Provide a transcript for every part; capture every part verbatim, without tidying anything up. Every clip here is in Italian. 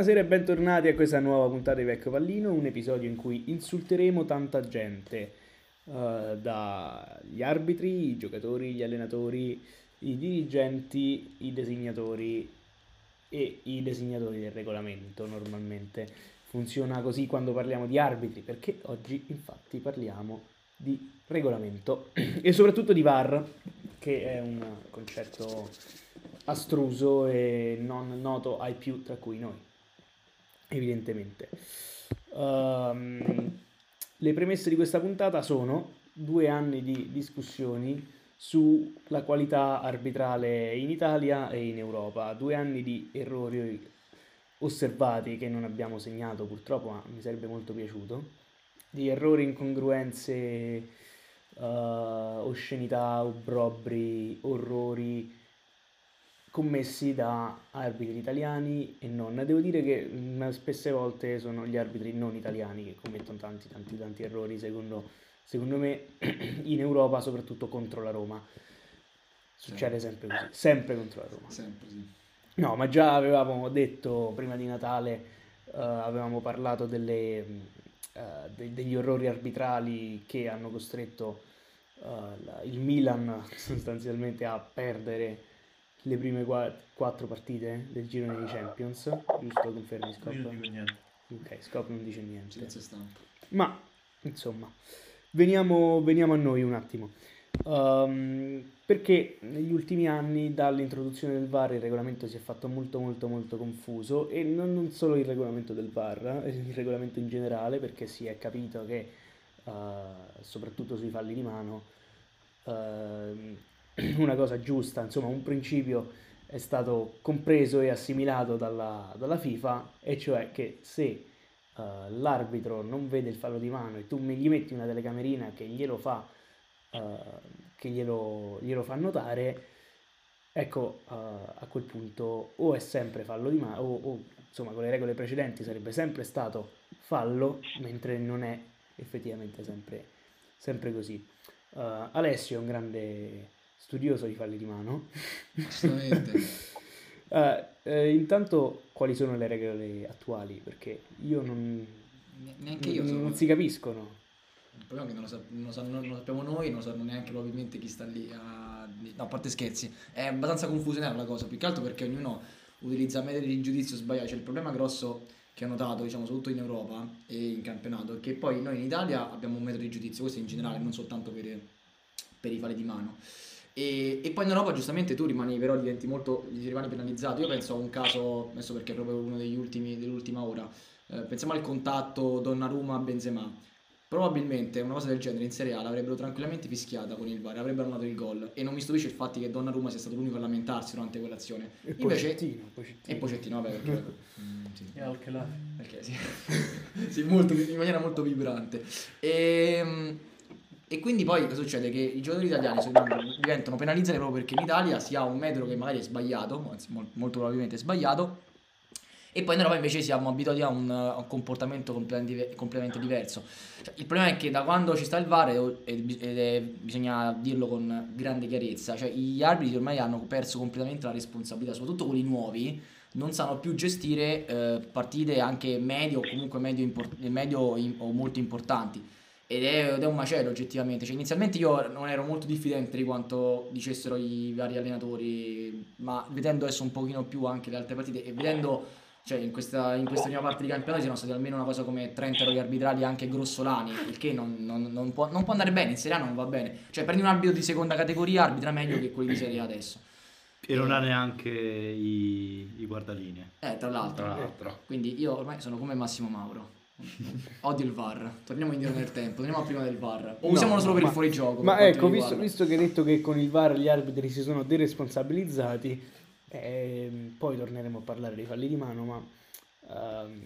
Buonasera e bentornati a questa nuova puntata di Vecchio Pallino, un episodio in cui insulteremo tanta gente, uh, dagli arbitri, i giocatori, gli allenatori, i dirigenti, i designatori e i designatori del regolamento. Normalmente funziona così quando parliamo di arbitri, perché oggi infatti parliamo di regolamento e soprattutto di V A R, che è un concetto astruso e non noto ai più tra cui noi, evidentemente. Um, le premesse di questa puntata sono due anni di discussioni sulla qualità arbitrale in Italia e in Europa, due anni di errori osservati che non abbiamo segnato purtroppo, ma mi sarebbe molto piaciuto, di errori, incongruenze, uh, oscenità, obbrobri, orrori commessi da arbitri italiani e non. Devo dire che mh, spesse volte sono gli arbitri non italiani che commettono tanti tanti tanti errori, secondo, secondo me, in Europa, soprattutto contro la Roma. Succede sempre così, sempre contro la Roma. Sempre, sì. No, ma già avevamo detto prima di Natale, uh, avevamo parlato delle, uh, de- degli orrori arbitrali che hanno costretto uh, la- il Milan sostanzialmente a perdere le prime qua- quattro partite del girone dei Champions, giusto? Confermi, Scop? Io non dico niente. Ok, Scop non dice niente. Silenzio stampa. Ma, insomma, veniamo, veniamo a noi un attimo. Um, perché negli ultimi anni, dall'introduzione del V A R, il regolamento si è fatto molto molto molto confuso, e non, non solo il regolamento del V A R, eh, il regolamento in generale, perché si è capito che, uh, soprattutto sui falli di mano, uh, una cosa giusta, insomma un principio è stato compreso e assimilato dalla, dalla FIFA, e cioè che se uh, l'arbitro non vede il fallo di mano e tu gli metti una telecamerina che glielo fa, uh, che glielo, glielo fa notare, ecco, uh, a quel punto o è sempre fallo di mano, o, o insomma con le regole precedenti sarebbe sempre stato fallo, mentre non è effettivamente sempre, sempre così. Uh, Alessio è un grande studioso di falli di mano. Assolutamente. uh, eh, intanto, quali sono le regole attuali? Perché io non, Ne- Neanche io non, so. non si capiscono. Il problema è che non lo, sa- non lo sa- non lo sappiamo noi, non lo sanno neanche probabilmente chi sta lì a... No, a parte scherzi, è abbastanza confusionaria la cosa, più che altro perché ognuno utilizza metodi di giudizio sbagliati. Cioè il problema grosso che ho notato, diciamo, soprattutto in Europa e in campionato, è che poi noi in Italia abbiamo un metodo di giudizio, questo in generale, non soltanto per, per i falli di mano. E, e poi in Europa giustamente tu rimani, però diventi molto, rimani penalizzato. Io penso a un caso, adesso perché è proprio uno degli ultimi, dell'ultima ora, eh, pensiamo al contatto Donnarumma-Benzema. Probabilmente una cosa del genere in Serie A l'avrebbero tranquillamente fischiata con il V A R, avrebbero annullato il gol, e non mi stupisce il fatto che Donnarumma sia stato l'unico a lamentarsi durante quell'azione. E Invece Pochettino, Pochettino. e Pochettino, vabbè, perché, mm, sì. E anche là. Perché sì, sì, molto, in maniera molto vibrante. E, e quindi poi cosa succede? Che i giocatori italiani sono- diventano penalizzati proprio perché in Italia si ha un metodo che magari è sbagliato, anzi mol- molto probabilmente è sbagliato, e poi in Europa invece siamo abituati a un, a un comportamento completamente, completamente diverso. Cioè, il problema è che da quando ci sta il V A R, ed ed è- bisogna dirlo con grande chiarezza, cioè gli arbitri ormai hanno perso completamente la responsabilità, soprattutto quelli nuovi, non sanno più gestire eh, partite anche medio o comunque medio, impor- medio in- o molto importanti. Ed è, ed è un macello oggettivamente. Cioè, inizialmente io non ero molto diffidente di quanto dicessero i vari allenatori, ma vedendo adesso un pochino più anche le altre partite e vedendo, cioè in questa, in questa prima parte di campionato siano stati almeno una cosa come trenta errori arbitrali anche grossolani, il che non, non- non può, non può andare bene, in Serie A non va bene. Cioè prendi un arbitro di seconda categoria, arbitra meglio che quelli di Serie A adesso. E non ha neanche i, i guardalinee. Eh, tra l'altro. Tra l'altro. Quindi io ormai sono come Massimo Mauro. Odio il V A R. Torniamo indietro nel tempo, torniamo a prima del V A R. O No, usiamolo solo per ma- il fuorigioco. Ma per quanto ecco, mi visto, riguarda. visto che hai detto che con il V A R gli arbitri si sono deresponsabilizzati, ehm, poi torneremo a parlare dei falli di mano, ma ehm,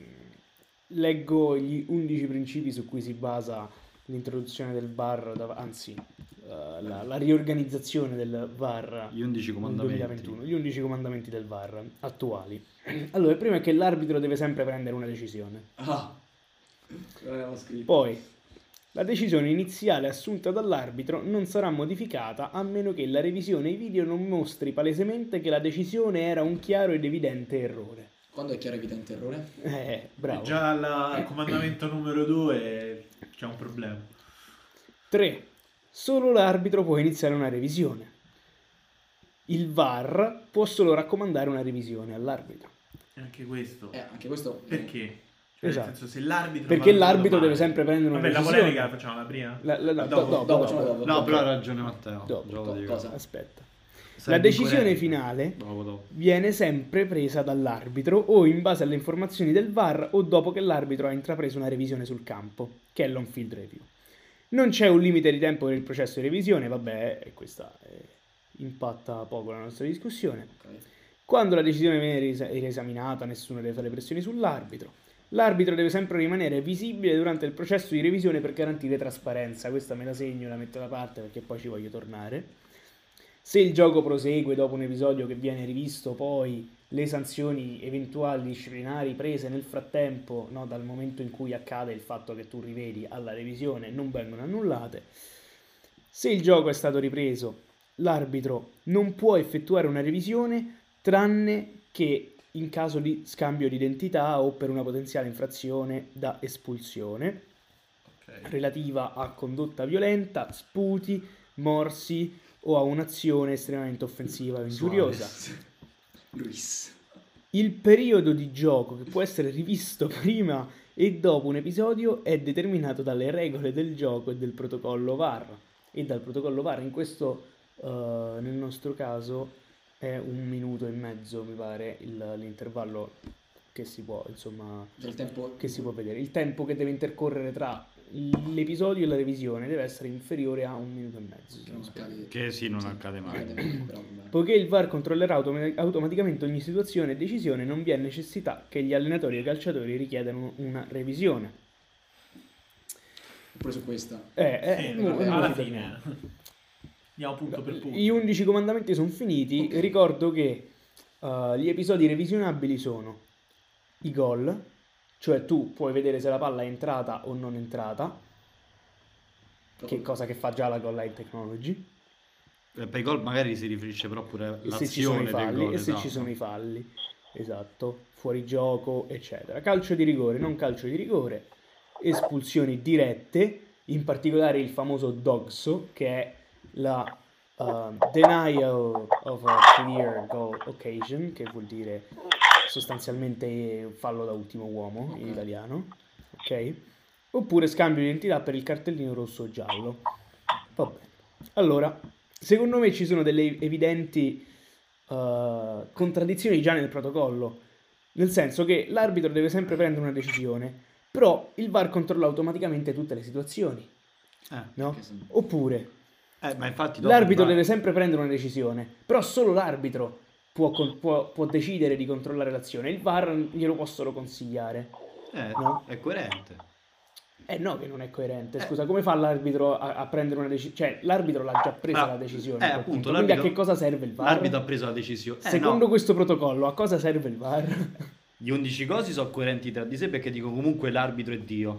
leggo gli undici principi su cui si basa l'introduzione del V A R, da- anzi eh, la, la riorganizzazione del V A R Gli undici nel comandamenti. duemilaventuno, gli undici comandamenti del V A R attuali. Allora, il primo è che l'arbitro deve sempre prendere una decisione. Ah. L'avevamo scritto. Poi, la decisione iniziale assunta dall'arbitro non sarà modificata a meno che la revisione video non mostri palesemente che la decisione era un chiaro ed evidente errore. Quando è chiaro evidente errore? Eh, bravo. Già al, al comandamento numero due c'è un problema. tre. Solo l'arbitro può iniziare una revisione. Il V A R può solo raccomandare una revisione all'arbitro. E anche questo. Eh, anche questo... Perché? Cioè, Esatto. nel senso, se l'arbitro Perché va l'arbitro male- deve sempre prendere una Vabbè, la decisione. polemica la facciamo la prima? La- la- la- Dopo, dopo, dopo, dopo, facciamo dopo. No, Ok. però ha ragione Matteo. Dopo, Già lo co- dico. cosa? Aspetta. La Sarebbe decisione incoerente. finale Dopo, dopo. viene sempre presa dall'arbitro o in base alle informazioni del V A R o dopo che l'arbitro ha intrapreso una revisione sul campo, che è l'on-field review. Non c'è un limite di tempo per il processo di revisione, vabbè, e questa eh, impatta poco la nostra discussione. Ok. Quando la decisione viene resa- riesaminata, nessuno deve fare pressioni sull'arbitro. L'arbitro deve sempre rimanere visibile durante il processo di revisione per garantire trasparenza. Questa me la segno, la metto da parte perché poi ci voglio tornare. Se il gioco prosegue dopo un episodio che viene rivisto, poi le sanzioni eventuali disciplinari prese nel frattempo, no, dal momento in cui accade il fatto che tu rivedi alla revisione, non vengono annullate. Se il gioco è stato ripreso, l'arbitro non può effettuare una revisione tranne che in caso di scambio di identità o per una potenziale infrazione da espulsione Ok. relativa a condotta violenta, sputi, morsi o a un'azione estremamente offensiva o ingiuriosa. Luis. Il periodo di gioco, che può essere rivisto prima e dopo un episodio, è determinato dalle regole del gioco e del protocollo V A R. E dal protocollo V A R, in questo, eh, nel nostro caso, è un minuto e mezzo, mi pare, il- l'intervallo che si può, insomma, Cioè il tempo... che si può vedere. Il tempo che deve intercorrere tra l'episodio e la revisione deve essere inferiore a un minuto e mezzo. se Che non non sbaglio. accade... Che sì, non accade mai. accade mai, però vabbè. Poiché il V A R controllerà automa- automaticamente ogni situazione e decisione, non vi è necessità che gli allenatori e i calciatori richiedano una revisione. Pure su questa. Eh, eh, Sì, mo- vabbè, mo alla ci fine torniamo. andiamo punto per punto. Gli undici comandamenti sono finiti. Ok. Ricordo che uh, gli episodi revisionabili sono i gol, cioè tu puoi vedere se la palla è entrata o non entrata, che cosa che fa già la goal line technology, Eh, Per i gol magari si riferisce però pure e se ci sono all'azione i del falli, gol. e se esatto. ci sono i falli, esatto, fuori gioco, eccetera. Calcio di rigore, non calcio di rigore, espulsioni dirette, in particolare il famoso DOGSO, che è la uh, denial of a clear goal occasion, che vuol dire sostanzialmente fallo da ultimo uomo in Ok. italiano, ok? Oppure scambio di identità per il cartellino rosso o giallo. Va bene. Allora, secondo me ci sono delle evidenti uh, contraddizioni già nel protocollo, nel senso che l'arbitro deve sempre prendere una decisione, però il V A R controlla automaticamente tutte le situazioni, Eh, no? Che sono- Oppure eh, ma infatti dopo l'arbitro va- deve sempre prendere una decisione, però solo l'arbitro può, con- può- può decidere di controllare l'azione, il V A R glielo può solo consigliare. Eh, No? è coerente. Eh no, che non è coerente. Eh. Scusa, come fa l'arbitro a, a prendere una decisione? Cioè, l'arbitro l'ha già presa Ah, la decisione. eh, a quel appunto, punto. Quindi a l'arbitro- che cosa serve il V A R? L'arbitro ha preso la decisione. Eh, Secondo no, questo protocollo, a cosa serve il V A R? gli undici cosi sono coerenti tra di sé perché dico comunque l'arbitro è Dio.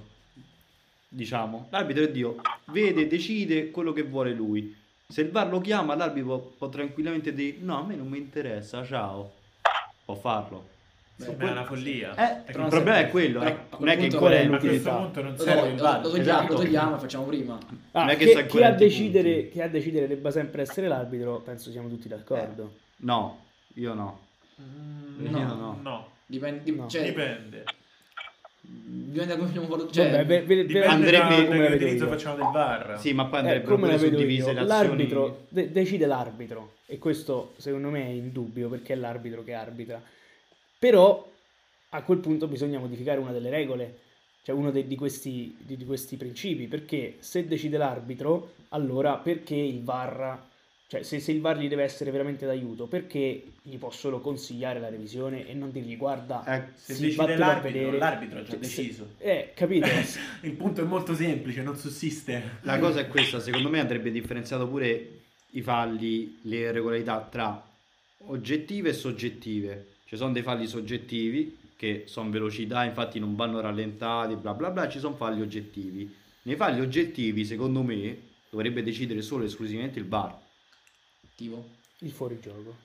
Diciamo, l'arbitro è Dio, vede, decide quello che vuole lui. Se il V A R lo chiama, l'arbitro può, può tranquillamente dire no, a me non mi interessa, ciao. Può farlo. Beh, Ma è una follia. Eh, Però il non problema serve. è quello, Però eh. a non quel è che punto qual è coerente. Ma a questo l'utilità? punto non Lo, serve lo- il lo- V A R. lo togliamo, Esatto. lo togliamo e facciamo prima. Ah, Non è che che, sta che a coerenti i decidere, punti. che a decidere debba sempre essere l'arbitro, penso siamo tutti d'accordo. No, io no. Mm, No, no, no. no. Dipende, di- No. cioè, Dipende. dipende da come abbiamo voluto. Cioè, Vabbè, ve- ve- ve- Dipende andrebbe- da come che la vedo utilizzo io. facciamo del V A R. Sì, ma poi Eh, andrebbero come la pure vedo suddivise io? le azioni. L'arbitro de- decide l'arbitro, e questo secondo me è indubbio perché è l'arbitro che arbitra. Però a quel punto bisogna modificare una delle regole, cioè uno de- di, questi, di, di questi principi, perché se decide l'arbitro, allora perché il V A R, cioè se, se il V A R gli deve essere veramente d'aiuto, perché gli può solo consigliare la revisione e non dirgli guarda, Eh, Se sì, decide vattene a l'arbitro, vedere. l'arbitro ha già Cioè, se- deciso. Eh, capito? Il punto è molto semplice, non sussiste. La cosa è questa, secondo me andrebbe differenziato pure i falli, le irregolarità tra oggettive e soggettive. Ci sono dei falli soggettivi che sono velocità, infatti non vanno rallentati, bla bla bla, ci sono falli oggettivi. Nei falli oggettivi, secondo me, dovrebbe decidere solo e esclusivamente il V A R. Attivo. Il fuorigioco.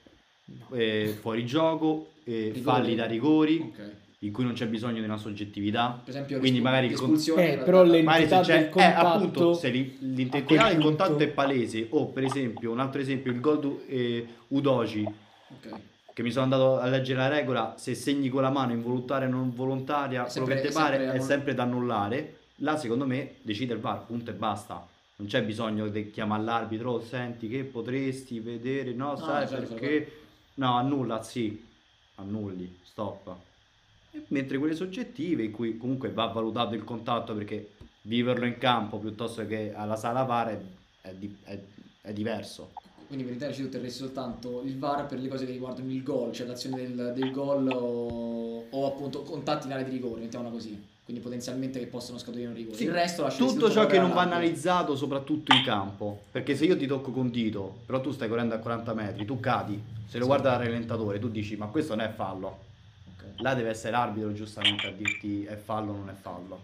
No. eh, fuori gioco, eh, Rigori. falli da rigori, Ok. in cui non c'è bisogno di una soggettività. Per esempio, Quindi rispu- magari il con- l'espulsione Eh, da- però da- le- magari se L'entità c'è, del eh, contatto, appunto, se l'in- a l'intensità quel del contatto punto- è palese, o per esempio, un altro esempio, il gol du- eh, Udoci, Ok. che mi sono andato a leggere la regola, se segni con la mano involontaria o non volontaria, È quello sempre- che ti è pare, sempre è annull- sempre da annullare. Là, secondo me, decide il V A R, punto e basta. Non c'è bisogno di chiamare l'arbitro, "Oh, senti che potresti vedere, no, sai certo, perché... No, annulla, sì, annulli, stop. E mentre quelle soggettive, in cui comunque va valutato il contatto, perché viverlo in campo piuttosto che alla sala V A R è, è di- è- è diverso. Quindi per l'Italia ci terresti soltanto il V A R per le cose che riguardano il gol, cioè l'azione del, del gol o, o appunto contatti in area di rigore, mettiamola così. Quindi potenzialmente che possono scaturire un rigore. Sì, il resto lasceresti tutto ciò che non va all'arbitro. analizzato, soprattutto in campo, perché se io ti tocco con dito, però tu stai correndo a quaranta metri, tu cadi, se lo Sì. guarda dal rallentatore, tu dici ma questo non è fallo. Ok. Là deve essere l'arbitro giustamente a dirti è fallo o non è fallo.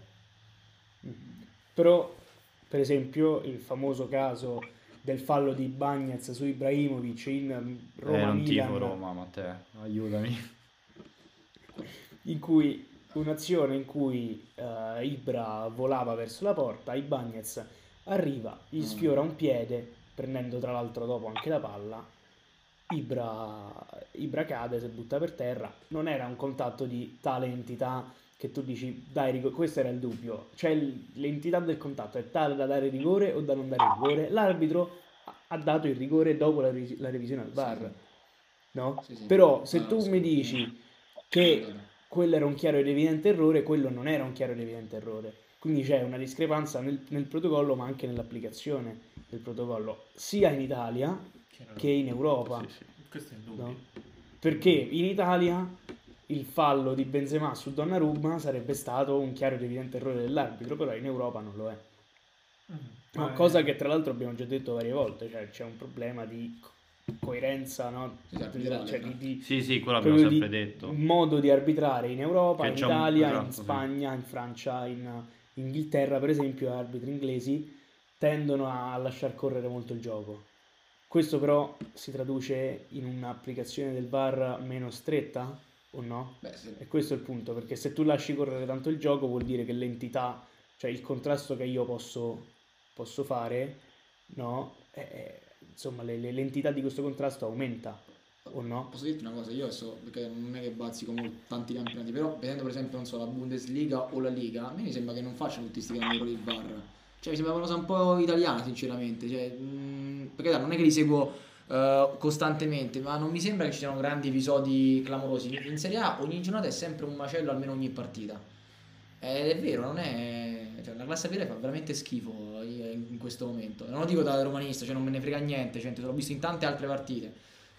Però, per esempio, il famoso caso del fallo di Bagnez su Ibrahimovic in eh, Roma non Milan, tifo Roma, Matteo, aiutami. in cui un'azione in cui eh, Ibra volava verso la porta, Ibañez arriva, gli sfiora un piede, prendendo tra l'altro dopo anche la palla. Ibra, Ibra cade, si butta per terra. Non era un contatto di tale entità che tu dici dai rigore, questo era il dubbio, cioè l- l'entità del contatto è tale da dare rigore o da non dare rigore. L'arbitro ha- ha dato il rigore dopo la, ris- la revisione al V A R, no? Sì, sì. Però se Ah, tu sì. mi dici che quello era un chiaro ed evidente errore, quello non era un chiaro ed evidente errore. Quindi c'è una discrepanza nel, nel protocollo, ma anche nell'applicazione del protocollo, sia in Italia che in Europa. Sì, sì. Questo è indubbio. No? Perché in Italia il fallo di Benzema su Donnarumma sarebbe stato un chiaro ed evidente errore dell'arbitro, però in Europa non lo è. Mm, No, ma è- cosa che tra l'altro abbiamo già detto varie volte, cioè c'è un problema di co- coerenza, no? Sì, arbitrale, Cioè, no? di, di- Sì, sì, quello abbiamo proprio sempre di detto. modo di arbitrare in Europa, Che in c'è un- Italia, in esatto, sì. Spagna, in Francia, in Inghilterra, per esempio, arbitri inglesi tendono a lasciar correre molto il gioco. Questo però si traduce in un'applicazione del V A R meno stretta o no? Beh, sì. E questo è il punto, perché se tu lasci correre tanto il gioco vuol dire che l'entità, cioè il contrasto che io posso, posso fare, no? Eh, eh, insomma, le- le- l'entità di questo contrasto aumenta o no? Posso dirti una cosa, io adesso, perché non è che bazzico molto tanti campionati, però vedendo per esempio, non so, la Bundesliga o la Liga, a me mi sembra che non facciano tutti questi grandi errori il V A R. Cioè mi sembra una cosa un po' italiana, sinceramente. Cioè, mh, perché dai, non è che li seguo eh, costantemente, ma non mi sembra che ci siano grandi episodi clamorosi. In in Serie A ogni giornata è sempre un macello, almeno ogni partita. Ed è vero, non è... Cioè, la classe A fa veramente schifo in in questo momento. Non lo dico da romanista, cioè non me ne frega niente, cioè, l'ho visto in tante altre partite.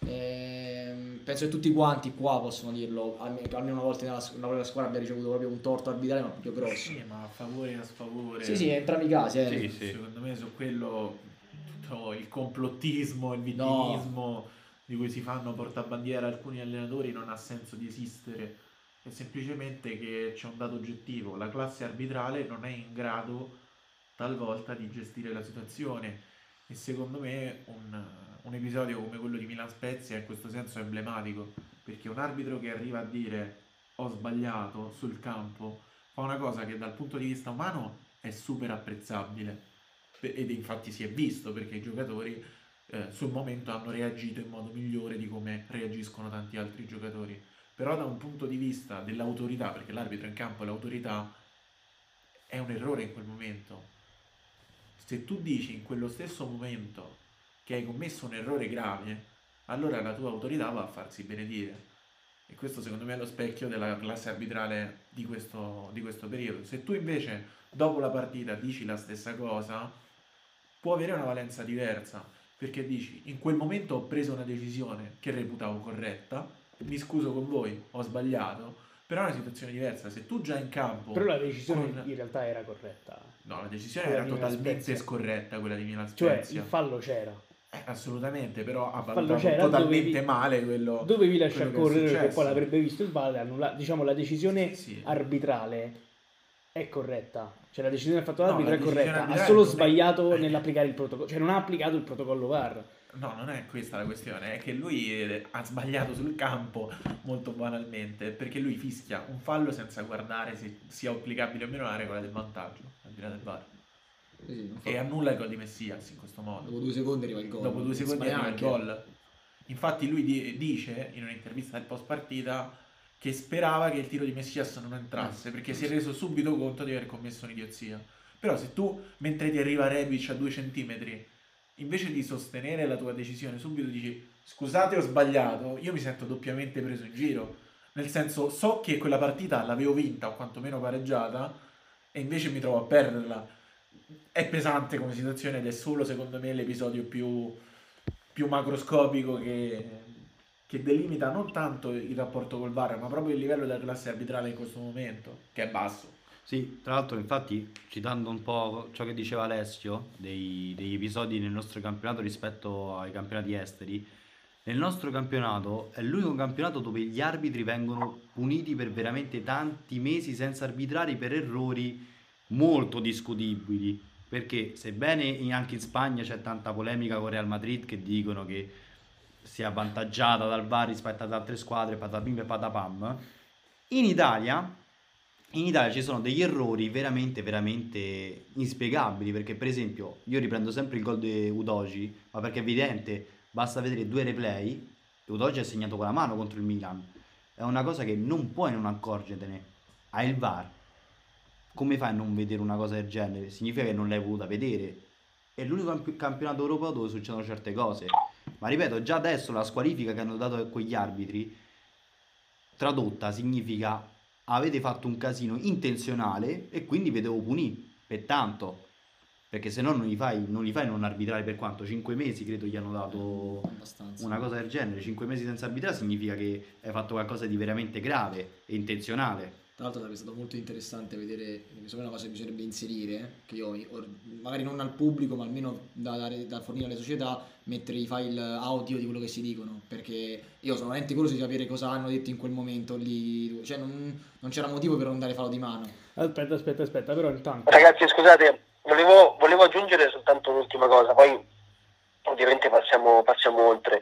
Ehm, penso che tutti quanti qua possono dirlo, almeno almeno una volta nella, nella propria squadra abbia ricevuto proprio un torto arbitrale, ma proprio grosso. Sì, ma a favore e a sfavore. Sì, sì, entrambi i casi. Eh. Sì, sì. Secondo me su quello tutto il complottismo, il vittimismo di cui si fanno portabandiera alcuni allenatori non ha senso di esistere. È semplicemente che c'è un dato oggettivo: la classe arbitrale non è in grado talvolta di gestire la situazione, e secondo me un, un episodio come quello di Milan-Spezia in questo senso è emblematico, perché un arbitro che arriva a dire ho sbagliato sul campo fa una cosa che dal punto di vista umano è super apprezzabile, Pe- ed infatti si è visto, perché i giocatori eh, sul momento hanno reagito in modo migliore di come reagiscono tanti altri giocatori. Però da un punto di vista dell'autorità, perché l'arbitro in campo è l'autorità, è un errore in quel momento. Se tu dici in quello stesso momento che hai commesso un errore grave, allora la tua autorità va a farsi benedire. E questo secondo me è lo specchio della classe arbitrale di questo, di questo periodo. Se tu invece dopo la partita dici la stessa cosa, può avere una valenza diversa, perché dici in quel momento ho preso una decisione che reputavo corretta, mi scuso con voi, ho sbagliato, però è una situazione diversa. Se tu già in campo... Però la decisione con- in realtà era corretta. No, la decisione Quella era di Milan totalmente Spezia. scorretta, quella di Milan Cioè, Spezia. il fallo c'era. Eh, assolutamente, però ha fallo valutato c'era, totalmente dovevi- male quello. Dovevi lasciar quello che è correre perché successo. poi l'avrebbe visto il V A R e annulla- diciamo la decisione Sì, sì. arbitrale è corretta. Cioè la decisione del fatto No, l'arbitro la è decisione corretta, ha arbitrale solo non è- sbagliato eh. nell'applicare il protocollo, cioè non ha applicato il protocollo V A R. No, non è questa la questione, è che lui eh, ha sbagliato sul campo molto banalmente, perché lui fischia un fallo senza guardare se sia applicabile o meno la regola del vantaggio, al di là del V A R. Sì, sì, non fa- E annulla il gol di Messias in questo modo. Dopo due secondi arriva il gol. Dopo due secondi Sbaglia arriva il anche. gol. Infatti lui di- dice in un'intervista del post partita che sperava che il tiro di Messias non entrasse, perché si è reso subito conto di aver commesso un'idiozia. Però se tu, mentre ti arriva Rebic a due centimetri, invece di sostenere la tua decisione, subito dici scusate ho sbagliato, io mi sento doppiamente preso in giro. Nel senso, so che quella partita l'avevo vinta o quantomeno pareggiata e invece mi trovo a perderla. È pesante come situazione ed è solo secondo me l'episodio più, più macroscopico che, che delimita non tanto il rapporto col V A R, ma proprio il livello della classe arbitrale in questo momento, che è basso. Sì, tra l'altro infatti citando un po' ciò che diceva Alessio dei- degli episodi nel nostro campionato rispetto ai campionati esteri, nel nostro campionato è l'unico campionato dove gli arbitri vengono puniti per veramente tanti mesi senza arbitrare per errori molto discutibili, perché sebbene in- anche in Spagna c'è tanta polemica con Real Madrid che dicono che sia avvantaggiata dal V A R rispetto ad altre squadre, patapim e patapam, in Italia, in Italia ci sono degli errori veramente, veramente inspiegabili, perché per esempio io riprendo sempre il gol di Udogi, ma perché è evidente, basta vedere due replay, e Udogi ha segnato con la mano contro il Milan, è una cosa che non puoi non accorgertene, hai il V A R, come fai a non vedere una cosa del genere? Significa che non l'hai voluta vedere, è l'unico camp- campionato europeo dove succedono certe cose, ma ripeto, già adesso la squalifica che hanno dato a quegli arbitri tradotta significa avete fatto un casino intenzionale e quindi vi devo punire per tanto, perché se no non li fai non li fai non arbitrare per quanto? cinque mesi credo gli hanno dato Abbastanza. una cosa del genere. Cinque mesi senza arbitrare significa che hai fatto qualcosa di veramente grave e intenzionale. Tra l'altro sarebbe stato molto interessante vedere, secondo me è una cosa che bisognerebbe inserire, che io or- magari non al pubblico, ma almeno da, dare- da fornire alle società, mettere i file audio di quello che si dicono, perché io sono veramente curioso di sapere cosa hanno detto in quel momento lì, cioè non, non c'era motivo per non dare fallo di mano. Aspetta, aspetta, aspetta, però intanto... Ragazzi, scusate, volevo, volevo aggiungere soltanto un'ultima cosa, poi ovviamente passiamo, passiamo oltre.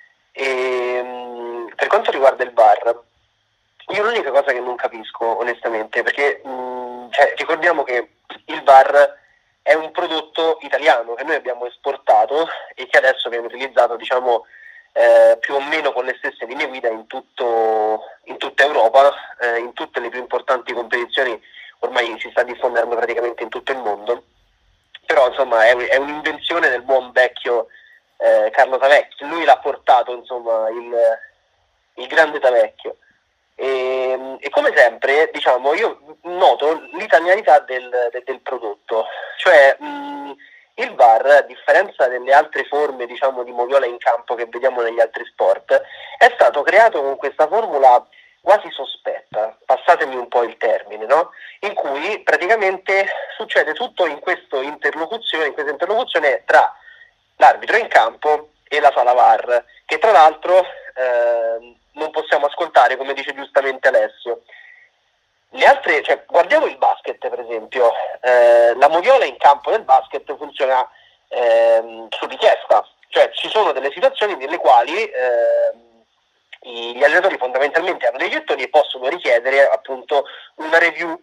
E, per quanto riguarda il V A R, io l'unica cosa che non capisco, onestamente, perché mh, cioè, ricordiamo che il V A R è un prodotto italiano che noi abbiamo esportato e che adesso viene utilizzato, diciamo, eh, più o meno con le stesse linee guida in, tutto, in tutta Europa, eh, in tutte le più importanti competizioni, ormai si sta diffondendo praticamente in tutto il mondo, però insomma è, è un'invenzione del buon vecchio eh, Carlo Tavecchio, lui l'ha portato, insomma, il, il grande Tavecchio. E, e come sempre, diciamo, io noto l'italianità del, del, del prodotto, cioè mh, il V A R, a differenza delle altre forme, diciamo, di moviola in campo che vediamo negli altri sport, è stato creato con questa formula quasi sospetta, passatemi un po' il termine, no? In cui praticamente succede tutto in questa interlocuzione, in questa interlocuzione tra l'arbitro in campo e la sala V A R, che tra l'altro eh, non possiamo ascoltare, come dice giustamente Alessio. Le altre, cioè, guardiamo il basket per esempio, eh, la moviola in campo del basket funziona eh, su richiesta, cioè ci sono delle situazioni nelle quali eh, gli allenatori fondamentalmente hanno dei gettoni e possono richiedere appunto una review.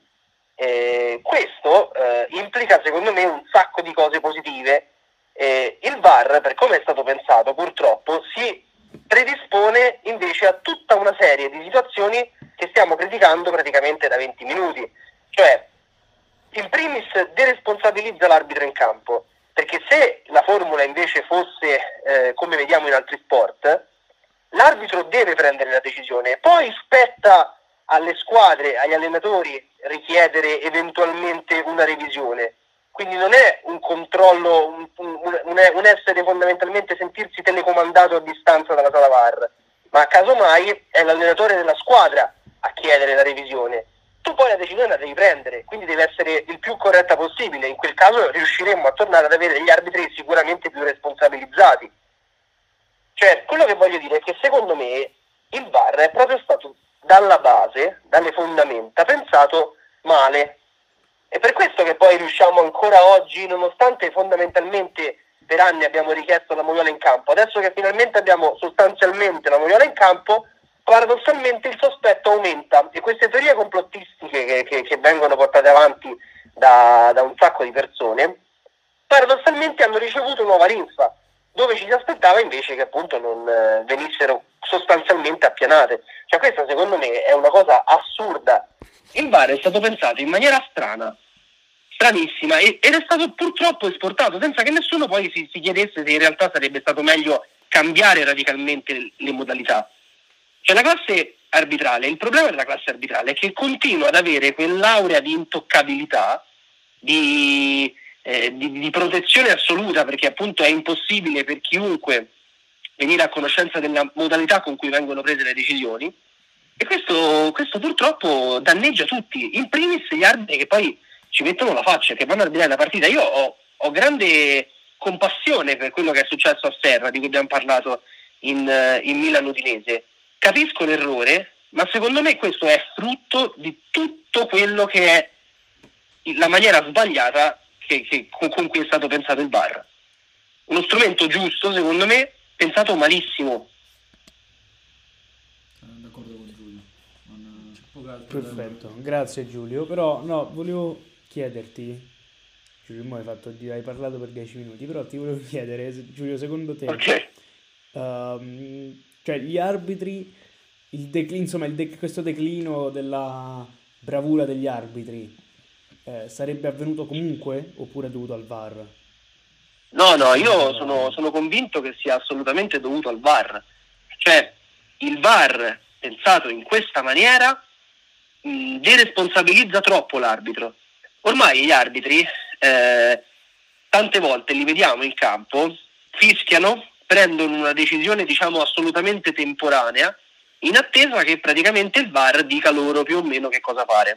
Eh, questo eh, implica secondo me un sacco di cose positive. Eh, il V A R, per come è stato pensato, purtroppo si predispone invece a tutta una serie di situazioni che stiamo criticando praticamente da venti minuti, cioè in primis deresponsabilizza l'arbitro in campo, perché se la formula invece fosse eh, come vediamo in altri sport, l'arbitro deve prendere la decisione, poi spetta alle squadre, agli allenatori richiedere eventualmente una revisione. Quindi non è un controllo, un, un, un essere fondamentalmente sentirsi telecomandato a distanza dalla sala V A R, ma casomai è l'allenatore della squadra a chiedere la revisione. Tu poi la decisione la devi prendere, quindi deve essere il più corretta possibile. In quel caso riusciremmo a tornare ad avere degli arbitri sicuramente più responsabilizzati. Cioè, quello che voglio dire è che secondo me il V A R è proprio stato dalla base, dalle fondamenta, pensato male. È per questo che poi riusciamo ancora oggi, nonostante fondamentalmente per anni abbiamo richiesto la moviola in campo, adesso che finalmente abbiamo sostanzialmente la moviola in campo, paradossalmente il sospetto aumenta e queste teorie complottistiche che, che, che vengono portate avanti da, da un sacco di persone, paradossalmente hanno ricevuto nuova linfa, dove ci si aspettava invece che appunto non eh, venissero sostanzialmente appianate. Cioè questa secondo me è una cosa assurda. Il V A R è stato pensato in maniera strana, stranissima, e, ed è stato purtroppo esportato senza che nessuno poi si, si chiedesse se in realtà sarebbe stato meglio cambiare radicalmente le, le modalità. Cioè la classe arbitrale, il problema della classe arbitrale è che continua ad avere quell'aurea di intoccabilità, di... Eh, di, di protezione assoluta, perché appunto è impossibile per chiunque venire a conoscenza della modalità con cui vengono prese le decisioni, e questo, questo purtroppo danneggia tutti, in primis gli arbitri che poi ci mettono la faccia, che vanno a arbitrare la partita. Io ho, ho grande compassione per quello che è successo a Serra, di cui abbiamo parlato in, in Milan Udinese. Capisco l'errore, ma secondo me questo è frutto di tutto quello che è la maniera sbagliata Che, che, con cui è stato pensato il V A R. Uno strumento giusto, secondo me, pensato malissimo. Sono d'accordo con Giulio. Non c'è poco altro. Perfetto, grazie Giulio. Però no, volevo chiederti, Giulio, mo hai, fatto, hai parlato per dieci minuti, però ti volevo chiedere, Giulio, secondo te, Ok. um, cioè gli arbitri, il declino, insomma, il de- questo declino della bravura degli arbitri, Eh, sarebbe avvenuto comunque oppure è dovuto al V A R? No, no, io sono, sono convinto che sia assolutamente dovuto al V A R. Cioè, il V A R, pensato in questa maniera, mh, deresponsabilizza troppo l'arbitro. Ormai gli arbitri, eh, tante volte li vediamo in campo, fischiano, prendono una decisione, diciamo, assolutamente temporanea, in attesa che praticamente il V A R dica loro più o meno che cosa fare.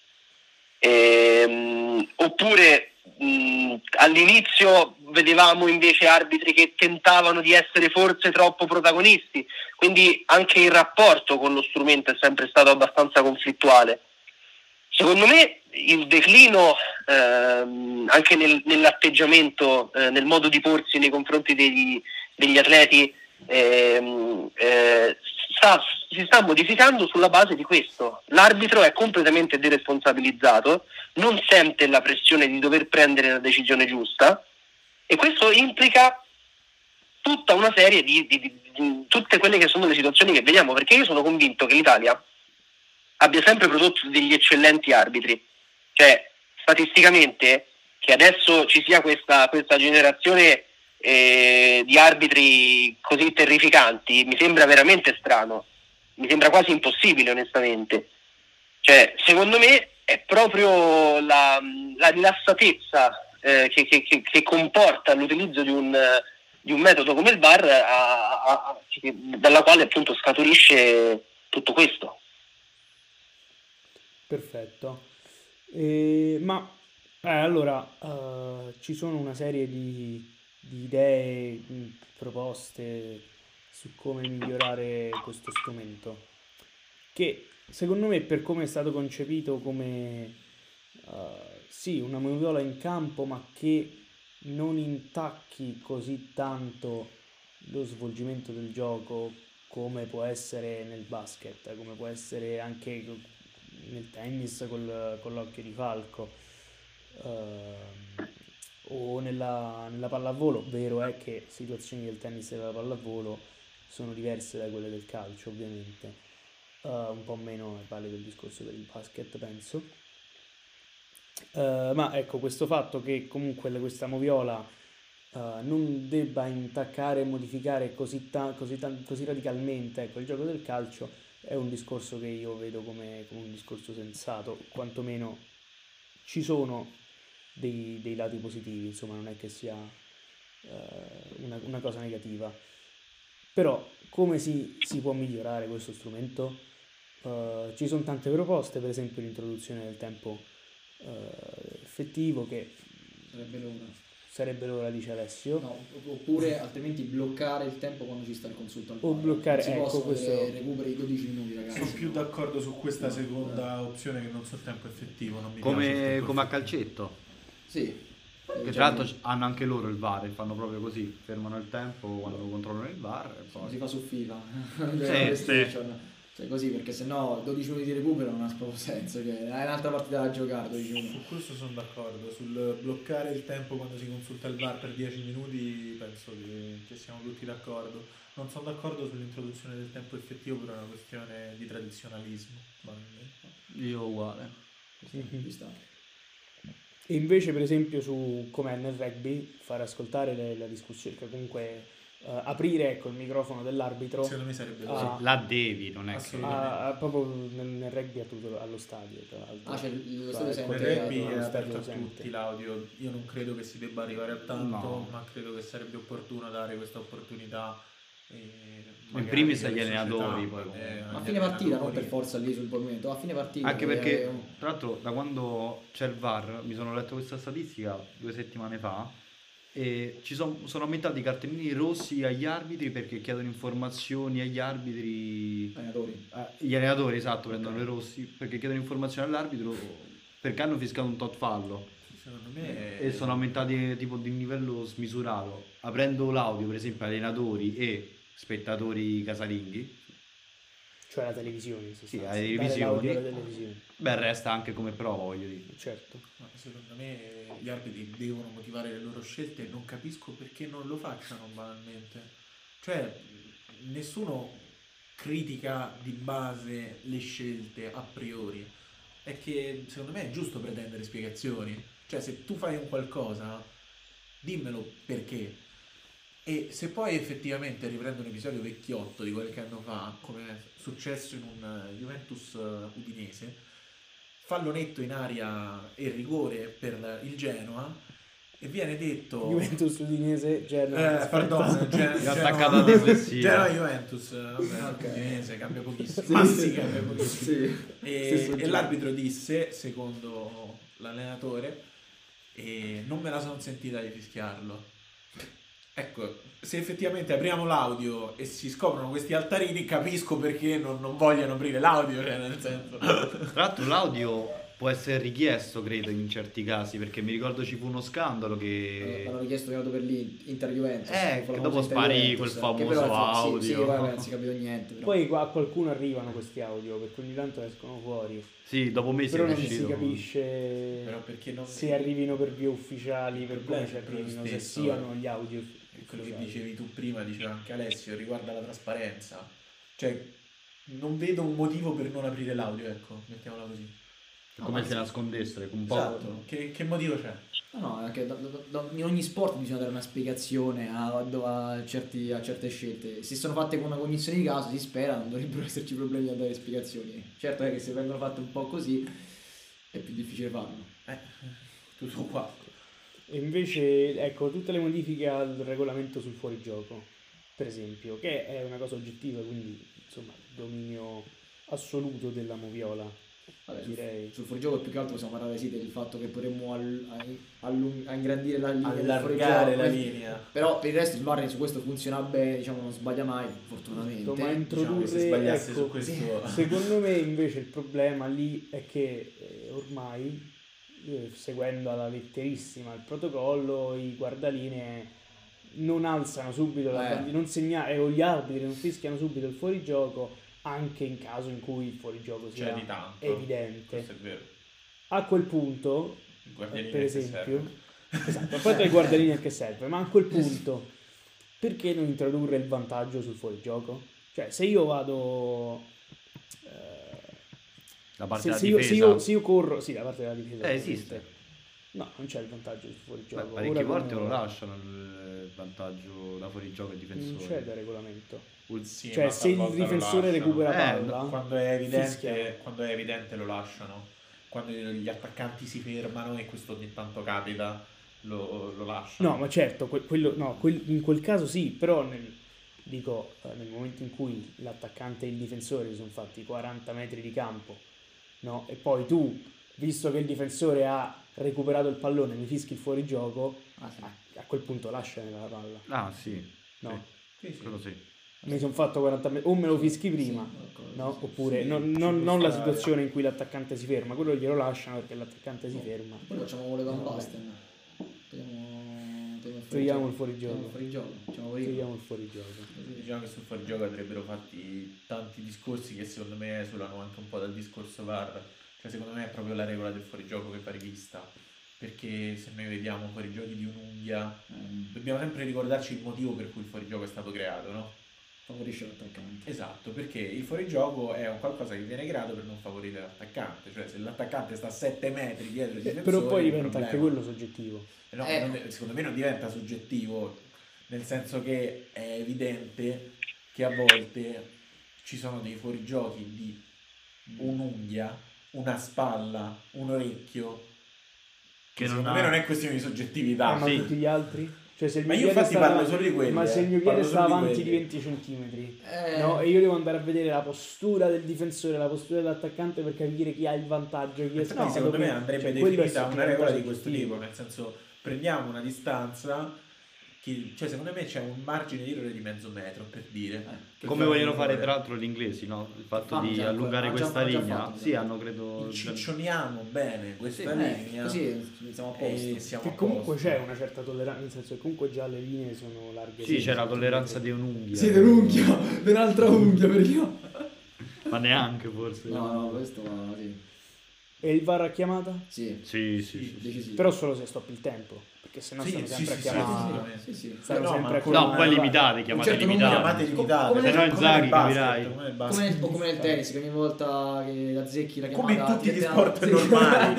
Ehm, oppure mh, all'inizio vedevamo invece arbitri che tentavano di essere forse troppo protagonisti, quindi anche il rapporto con lo strumento è sempre stato abbastanza conflittuale. Secondo me il declino ehm, anche nel, nell'atteggiamento, eh, nel modo di porsi nei confronti degli, degli atleti ehm, eh, sta, si sta modificando sulla base di questo. L'arbitro è completamente deresponsabilizzato, non sente la pressione di dover prendere la decisione giusta, e questo implica tutta una serie di, di, di, di tutte quelle che sono le situazioni che vediamo, perché io sono convinto che l'Italia abbia sempre prodotto degli eccellenti arbitri. Cioè, statisticamente, che adesso ci sia questa, questa generazione eh, di arbitri così terrificanti, mi sembra veramente strano, mi sembra quasi impossibile, onestamente. Cioè, secondo me è proprio la, la rilassatezza eh, che, che, che, che comporta l'utilizzo di un, di un metodo come il V A R, a, a, a, dalla quale appunto scaturisce tutto questo. Perfetto. Eh, ma eh, allora eh, ci sono una serie di, di idee, mh, proposte su come migliorare questo strumento, che secondo me, per come è stato concepito, come eh, sì, una moviola in campo, ma che non intacchi così tanto lo svolgimento del gioco come può essere nel basket, come può essere anche nel tennis col, con l'occhio di falco, ehm, o nella, nella pallavolo. Vero è che situazioni del tennis e della pallavolo sono diverse da quelle del calcio, ovviamente, uh, un po' meno vale del discorso del basket, penso. Uh, ma ecco, questo fatto che comunque questa moviola uh, non debba intaccare e modificare così, ta- così, ta- così radicalmente, ecco, il gioco del calcio, è un discorso che io vedo come, come un discorso sensato. Quantomeno ci sono dei, dei lati positivi, insomma, non è che sia uh, una, una cosa negativa. Però come si, si può migliorare questo strumento? Uh, ci sono tante proposte, per esempio l'introduzione del tempo uh, effettivo, che Sarebbe l'una. sarebbe l'ora, dice Alessio. No, oppure altrimenti bloccare il tempo quando ci sta il consulto al O V A R. bloccare, Non si ecco, possono questo- avere recuperi di dodici minuti, ragazzi. Sono più no. d'accordo su questa No, seconda opzione che non sul tempo effettivo. Non mi piace il Come, tempo come a effettivo. calcetto. Sì. Che tra l'altro hanno anche loro il V A R, fanno proprio così, fermano il tempo quando controllano il V A R e Come poi... si fa su FIFA. Sì, sì. Cioè così, perché sennò dodici minuti di recupero non ha proprio senso, cioè hai un'altra partita da giocare dodici minuti. Su questo sono d'accordo, sul bloccare il tempo quando si consulta il V A R per dieci minuti penso che, che siamo tutti d'accordo. Non sono d'accordo sull'introduzione del tempo effettivo per una questione di tradizionalismo. Io uguale. Ci sta. E invece, per esempio, su com'è nel rugby, far ascoltare le- la discussione, che comunque eh, aprire ecco, il microfono dell'arbitro Secondo me sarebbe Ah. così. La devi, non è che... Assolutamente. a- a- proprio nel, nel rugby a tutto, allo stadio, tra l'altro. Ah, c'è il- lo Cioè, stadio sempre- Nel poter- rugby è lo stadio aperto a sente. tutti l'audio, io non credo che si debba arrivare a tanto, No. ma credo che sarebbe opportuno dare questa opportunità. eh, In magari primis alle agli allenatori, società, poi eh, comunque. agli A fine partita, non allenatori. per forza lì sul momento, a fine partita. Anche dove- perché, tra l'altro, da quando c'è il V A R, mi sono letto questa statistica due settimane fa, e ci son- sono aumentati i cartellini rossi agli arbitri perché chiedono informazioni agli arbitri. allenatori. Eh, gli allenatori, esatto, prendono le rossi perché chiedono informazioni all'arbitro perché hanno fiscato un tot fallo. Secondo me E sono aumentati tipo di livello smisurato. Aprendo l'audio, per esempio, allenatori e spettatori casalinghi, Cioè la televisione, in sostanza. alle Dare televisioni. l'audio alla televisione, beh, resta anche come prova, voglio dire. certo. Ma secondo me gli arbitri devono motivare le loro scelte e non capisco perché non lo facciano banalmente. Cioè, nessuno critica di base le scelte a priori. È che secondo me è giusto pretendere spiegazioni. Cioè, se tu fai un qualcosa, dimmelo perché. E se poi effettivamente riprendo un episodio vecchiotto di qualche anno fa, come è successo in un eh, Juventus eh, Udinese, fallo netto in aria e rigore per il Genoa, e viene detto... Juventus Udinese, Genoa. Eh, aspetta. pardon, Gen- Mi ha Genoa- attaccato la dislessia. Genoa Juventus, eh, vabbè, Ok. Udinese cambia pochissimo. Sì, Ma sì. sì, cambia pochissimo. Sì. E, Stesso e giro. l'arbitro disse, secondo l'allenatore, e non me la sono sentita di fischiarlo. Ecco, se effettivamente apriamo l'audio e si scoprono questi altarini, capisco perché non, non vogliono aprire l'audio, cioè nel senso... Tra l'altro l'audio può essere richiesto, credo, in certi casi, perché mi ricordo ci fu uno scandalo che... L'hanno richiesto credo per l'Inter Juventus. Eh, con la che dopo famosa sparì Inter-Juventus, quel che però è famoso fa- sì, audio. Sì, poi non si è capito niente. Però. Poi a qualcuno arrivano questi audio, perché ogni tanto escono fuori. Sì, dopo mesi Però è non si uscito. capisce Però perché non... se arrivino per vie ufficiali, per come problema ci è quello arrivino, se stesso, siano gli audio È quello che ufficiali. dicevi tu prima, diceva anche Alessio, riguarda la trasparenza. Cioè, non vedo un motivo per non aprire l'audio, ecco, mettiamola così. È come se nascondessero, un po'. Esatto, che, che motivo c'è? No, no, anche da- da- da- in ogni sport bisogna dare una spiegazione a, a certi- a certe scelte. Se sono fatte con una cognizione di causa, si spera, non dovrebbero esserci problemi a dare spiegazioni. Certo è che se vengono fatte un po' così è più difficile farlo. Eh, tutto qua. E invece, ecco, tutte le modifiche al regolamento sul fuorigioco, per esempio, che è una cosa oggettiva, quindi insomma, dominio assoluto della moviola, Vabbè, sul, direi. sul fuorigioco più che altro possiamo parlare sì del fatto che potremmo all- a- allung- a ingrandire la linea del Allargare fuorigioco. la linea. Però per il resto il V A R su questo funziona bene, diciamo non sbaglia mai, fortunatamente. Ma Diciamo che introdurre, se sbagliasse ecco, su questo... secondo me invece il problema lì è che eh, ormai, eh, seguendo alla letterissima il protocollo, i guardalinee non alzano subito la Eh. bandiera, non segnale, o gli arbitri non fischiano subito il fuorigioco, anche in caso in cui il fuorigioco sia C'è di tanto. evidente. Questo è vero. A quel punto, Il eh, guardialine per che esempio, serve. esatto, a parte il guardalinee che serve, ma a quel punto perché non introdurre il vantaggio sul fuorigioco? Cioè, se io vado eh, La parte se, della se io, se, difesa. io, se io corro, sì, la parte della difesa Eh, ovviamente. esiste. No, non c'è il vantaggio sul Beh, fuorigioco. parecchie Ora volte come- lo lasciano il vantaggio da fuorigioco e Non c'è difensore. da regolamento. Sì, Cioè, ma se il talvolta lo difensore lasciano. recupera Eh, palla, Quando è, evidente, fischia. quando è evidente lo lasciano. Quando gli attaccanti si fermano, e questo ogni tanto capita, lo, lo lasciano. No, ma certo, que- quello, no, quel- in quel caso sì, però nel, dico, eh, nel momento in cui l'attaccante e il difensore si sono fatti quaranta metri di campo, no? E poi tu, visto che il difensore ha recuperato il pallone, mi fischi il fuorigioco, Ah, sì. a, a quel punto lasciami la palla, Ah, sì. no? Sì, sì. Quello sì. Mi sono fatto quaranta metri, o me lo fischi prima, Sì, d'accordo, no? sì. Oppure Sì, non, ci non- può non la stare. situazione in cui l'attaccante si ferma, quello glielo lasciano perché l'attaccante si ferma. Poi facciamo con le Van Basten. Togliamo, togliamo il Togliamo il fuorigioco. fuorigioco. Togliamo il fuorigioco. Diciamo fuori- Togliamo il fuorigioco. Diciamo che sul fuorigioco andrebbero fatti tanti discorsi che secondo me esulano anche un po' dal discorso V A R. Cioè secondo me è proprio la regola del fuorigioco che va rivista. Perché se noi vediamo fuorigiochi di un'unghia, Ehm, dobbiamo sempre ricordarci il motivo per cui il fuorigioco è stato creato, no? favorisce l'attaccante. Esatto, perché il fuorigioco è un qualcosa che viene creato per non favorire l'attaccante, cioè se l'attaccante sta a sette metri dietro il Eh, difensore, però poi è un diventa anche problema. quello soggettivo. No, Eh. non è- secondo me non diventa soggettivo, nel senso che è evidente che a volte ci sono dei fuorigiochi di un'unghia, una spalla, un orecchio, che Che non secondo ha- me non è questione di soggettività. Eh, ma sì. tutti gli altri? Cioè se il Ma mio io piede infatti sta parlo avanti- solo di quelli, ma se il eh. mio piede Parlo sta solo di avanti di quelli. venti centimetri, Eh. no? E io devo andare a vedere la postura del difensore, la postura dell'attaccante per capire chi ha il vantaggio, chi è No, stato secondo me prima. andrebbe Cioè, quello è definita una soggettivo, regola di questo soggettivo. tipo, nel senso prendiamo una distanza, che, cioè secondo me c'è un margine di errore di mezzo metro, per dire. Eh. Che Come fa vogliono un fare errore. tra l'altro gli inglesi, no? Il fatto Fanno di già- allungare hanno già- questa hanno già linea. fatto, Sì, già. hanno credo... Ciccioniamo bene questa Sì, linea. eh, così siamo a posto. e siamo Che a comunque posto. c'è una certa tolleranza, nel senso che comunque già le linee sono larghe. Sì, sei c'è la tolleranza centimetri. di un'unghia. Sì, dell'unghia, dell'altra unghia perché Ma neanche forse. No, no, questo va sì. E il V A R a chiamata? Sì, Sì, sì, sì. decisivo. Però solo se stoppi il tempo, perché sennò Sì, stanno sì, sempre sì, a sì, chiamare. sì, Sì, sì. Stanno No, sempre ma a con- No, chiamare. poi limitate, Un chiamate certo numero, limitate. Chiamate limitate. come Se no nel- in come Zaghi nel basket, capirai. come nel Come basket. nel, o come nel tennis, che ogni volta che azzecchi la chiamata Come in tutti ti gli mette sport la- sì. normali.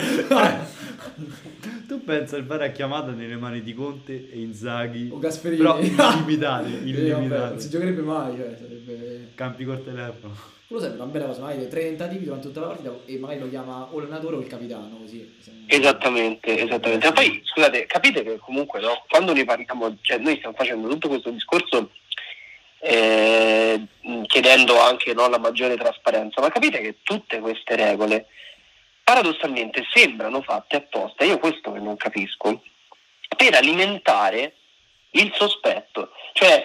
Tu pensa il V A R a chiamata nelle mani di Conte e Inzaghi. O Gasperini. Però illimitate, Eh, vabbè, illimitate. non si giocherebbe mai, cioè, sarebbe... Campi col telefono. Quello sarebbe una bella cosa, magari tre tentativi durante tutta la partita e magari lo chiama o l'allenatore o il capitano, così. Esattamente, esattamente. Ma poi scusate, capite che comunque no, quando ne parliamo, cioè noi stiamo facendo tutto questo discorso eh, chiedendo anche no, la maggiore trasparenza, ma capite che tutte queste regole paradossalmente sembrano fatte apposta, io questo che non capisco, per alimentare il sospetto. Cioè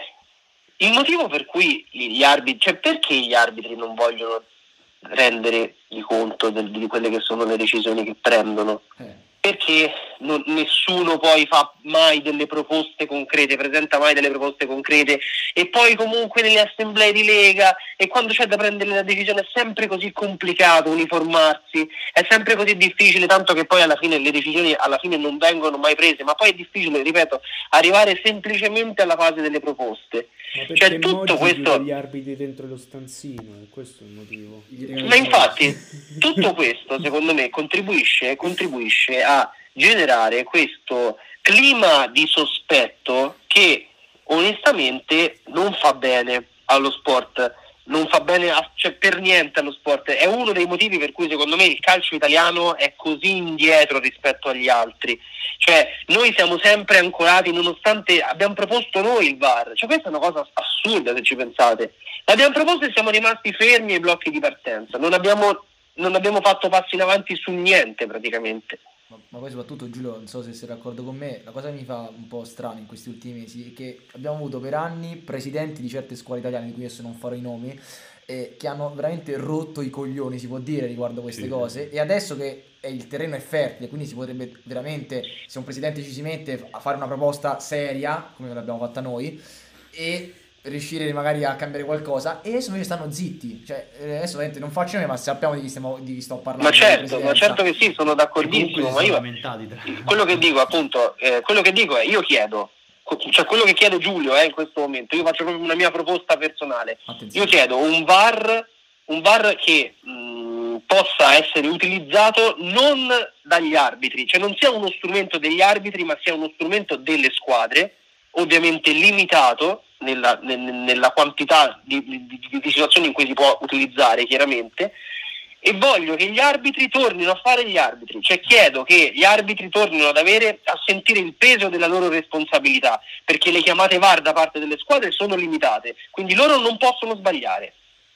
il motivo per cui gli arbitri, cioè perché gli arbitri non vogliono rendere di conto del- di quelle che sono le decisioni che prendono? Eh, Perché non- nessuno poi fa mai delle proposte concrete, presenta mai delle proposte concrete, e poi comunque nelle assemblee di Lega e quando c'è da prendere la decisione è sempre così complicato uniformarsi, è sempre così difficile, tanto che poi alla fine le decisioni alla fine non vengono mai prese, ma poi è difficile, ripeto, arrivare semplicemente alla fase delle proposte. Ma perché Cioè, tutto Moggi questo- chiude gli arbitri dentro lo stanzino, e questo è il motivo. gli regali Ma i infatti tutto questo secondo me contribuisce, contribuisce a generare questo clima di sospetto che onestamente non fa bene allo sport, non fa bene a- cioè, per niente allo sport. È uno dei motivi per cui secondo me il calcio italiano è così indietro rispetto agli altri. Cioè noi siamo sempre ancorati, nonostante abbiamo proposto noi il V A R, cioè questa è una cosa assurda se ci pensate. L'abbiamo proposto e siamo rimasti fermi ai blocchi di partenza, non abbiamo, non abbiamo fatto passi in avanti su niente praticamente. Ma, ma poi soprattutto Giulio, non so se sei d'accordo con me, la cosa che mi fa un po' strano in questi ultimi mesi è che abbiamo avuto per anni presidenti di certe scuole italiane, di cui adesso non farò i nomi, eh, che hanno veramente rotto i coglioni, si può dire, riguardo queste Sì. cose, e adesso che è- il terreno è fertile, quindi si potrebbe veramente, se un presidente ci si mette a fare una proposta seria, come l'abbiamo fatta noi, e riuscire magari a cambiare qualcosa, e adesso invece stanno zitti, cioè eh, adesso veramente non faccio nome, ma sappiamo di chi, stiamo, di chi sto parlando. Ma della certo, ma presidenza. certo che sì, sono E comunque d'accordissimo, si ma sono io lamentati tra quello che dico appunto, eh, quello che dico è io chiedo, co- cioè quello che chiede Giulio eh, in questo momento, io faccio proprio una mia proposta personale. Attenzione. Io chiedo un V A R, un V A R che mh, possa essere utilizzato non dagli arbitri, cioè non sia uno strumento degli arbitri, ma sia uno strumento delle squadre, ovviamente limitato nella, nel- nella quantità di, di- di- di situazioni in cui si può utilizzare chiaramente, e voglio che gli arbitri tornino a fare gli arbitri, cioè chiedo che gli arbitri tornino ad avere, a sentire il peso della loro responsabilità, perché le chiamate V A R da parte delle squadre sono limitate, quindi loro non possono sbagliare.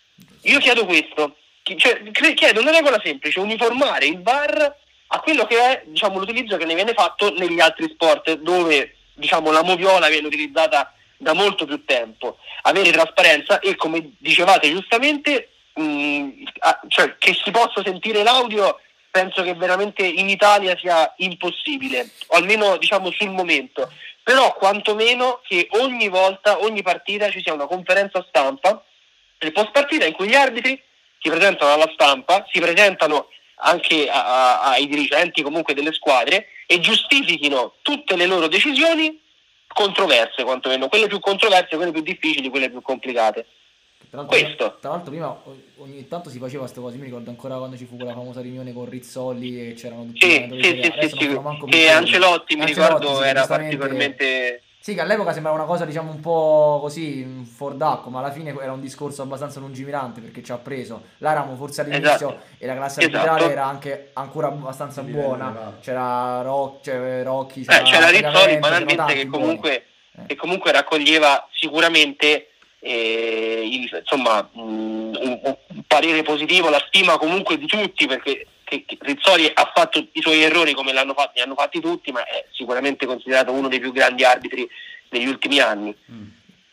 Io chiedo questo, chi- cioè, cre- chiedo una regola semplice, uniformare il V A R a quello che è, diciamo, l'utilizzo che ne viene fatto negli altri sport, dove, diciamo, la moviola viene utilizzata da molto più tempo, avere trasparenza e, come dicevate giustamente, mh, a- cioè che si possa sentire l'audio penso che veramente in Italia sia impossibile, o almeno diciamo sul momento, però quantomeno che ogni volta, ogni partita ci sia una conferenza stampa, il post partita in cui gli arbitri si presentano alla stampa, si presentano anche a, a, ai dirigenti comunque delle squadre e giustifichino tutte le loro decisioni controverse, quantomeno quelle più controverse, quelle più difficili, quelle più complicate. Tra l'altro, Questo. Tra l'altro prima ogni tanto si faceva queste cose, mi ricordo ancora quando ci fu quella famosa riunione con Rizzoli e c'erano tutti Sì, i allenatori sì, italiani. sì, Adesso sì, non sì. sono manco più Che quelli. Ancelotti, mi Ancelotti, ricordo, sì, era giustamente- particolarmente... Sì, che all'epoca sembrava una cosa diciamo un po' così mm, fuor d'acqua, ma alla fine era un discorso abbastanza lungimirante perché ci ha preso. Là eravamo forse all'inizio Esatto. e la classe Esatto. arbitrale era anche ancora abbastanza Di livello buona. elevato. C'era Rock, c'era Rocchi, Eh, c'era Rizzoli Tagliavento, c'erano banalmente tanti che buoni. comunque, Eh. che comunque raccoglieva sicuramente eh, il- insomma, mh, un, un parere positivo, la stima comunque di tutti, perché che, che Rizzoli ha fatto i suoi errori come l'hanno fatti, li hanno fatti tutti, ma è sicuramente considerato uno dei più grandi arbitri degli ultimi anni. Mm.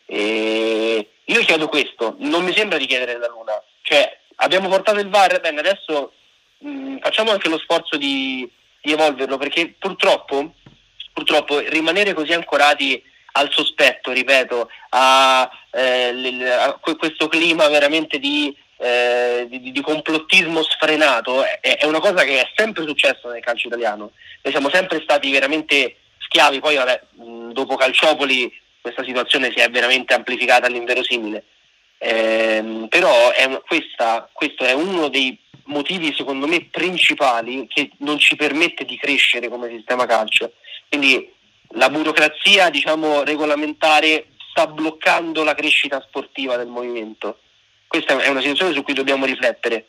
E io chiedo questo, non mi sembra di chiedere la luna, cioè abbiamo portato il V A R, bene, adesso mh, facciamo anche lo sforzo di, di evolverlo, perché purtroppo, purtroppo rimanere così ancorati al sospetto, ripeto, a, eh, le- a que- questo clima veramente di, eh, di, di complottismo sfrenato è, è una cosa che è sempre successa nel calcio italiano. Noi siamo sempre stati veramente schiavi, poi vabbè, mh, dopo Calciopoli questa situazione si è veramente amplificata all'inverosimile. Ehm, però è un- questa, questo è uno dei motivi secondo me principali che non ci permette di crescere come sistema calcio. Quindi la burocrazia, diciamo, regolamentare sta bloccando la crescita sportiva del movimento. Questa è una situazione su cui dobbiamo riflettere.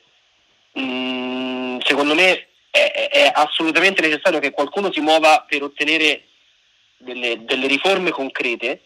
Mm, secondo me è, è assolutamente necessario che qualcuno si muova per ottenere delle, delle riforme concrete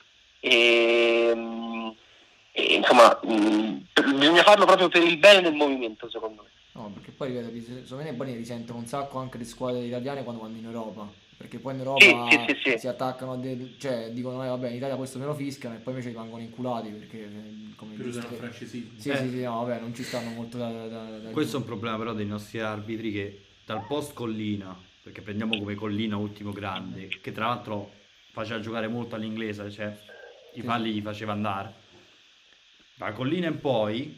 e, mm, e, insomma mm, per- bisogna farlo proprio per il bene del movimento, secondo me. No, perché poi ripeto, ris- secondo me poi ne risentono un sacco anche le squadre italiane quando vanno in Europa. Perché poi in Europa Sì, sì, sì, sì. si attaccano, a del- cioè dicono eh, vabbè in Italia questo me lo fischiano e poi invece rimangono inculati perché eh, come Per usare giusto- un francesismo. Sì, Eh. sì, sì, no, vabbè, non ci stanno molto da, da, da- Questo è un problema però dei nostri arbitri che dal post Collina, perché prendiamo come Collina ultimo grande, che tra l'altro faceva giocare molto all'inglese, cioè i Sì. falli gli faceva andare. Da Collina in poi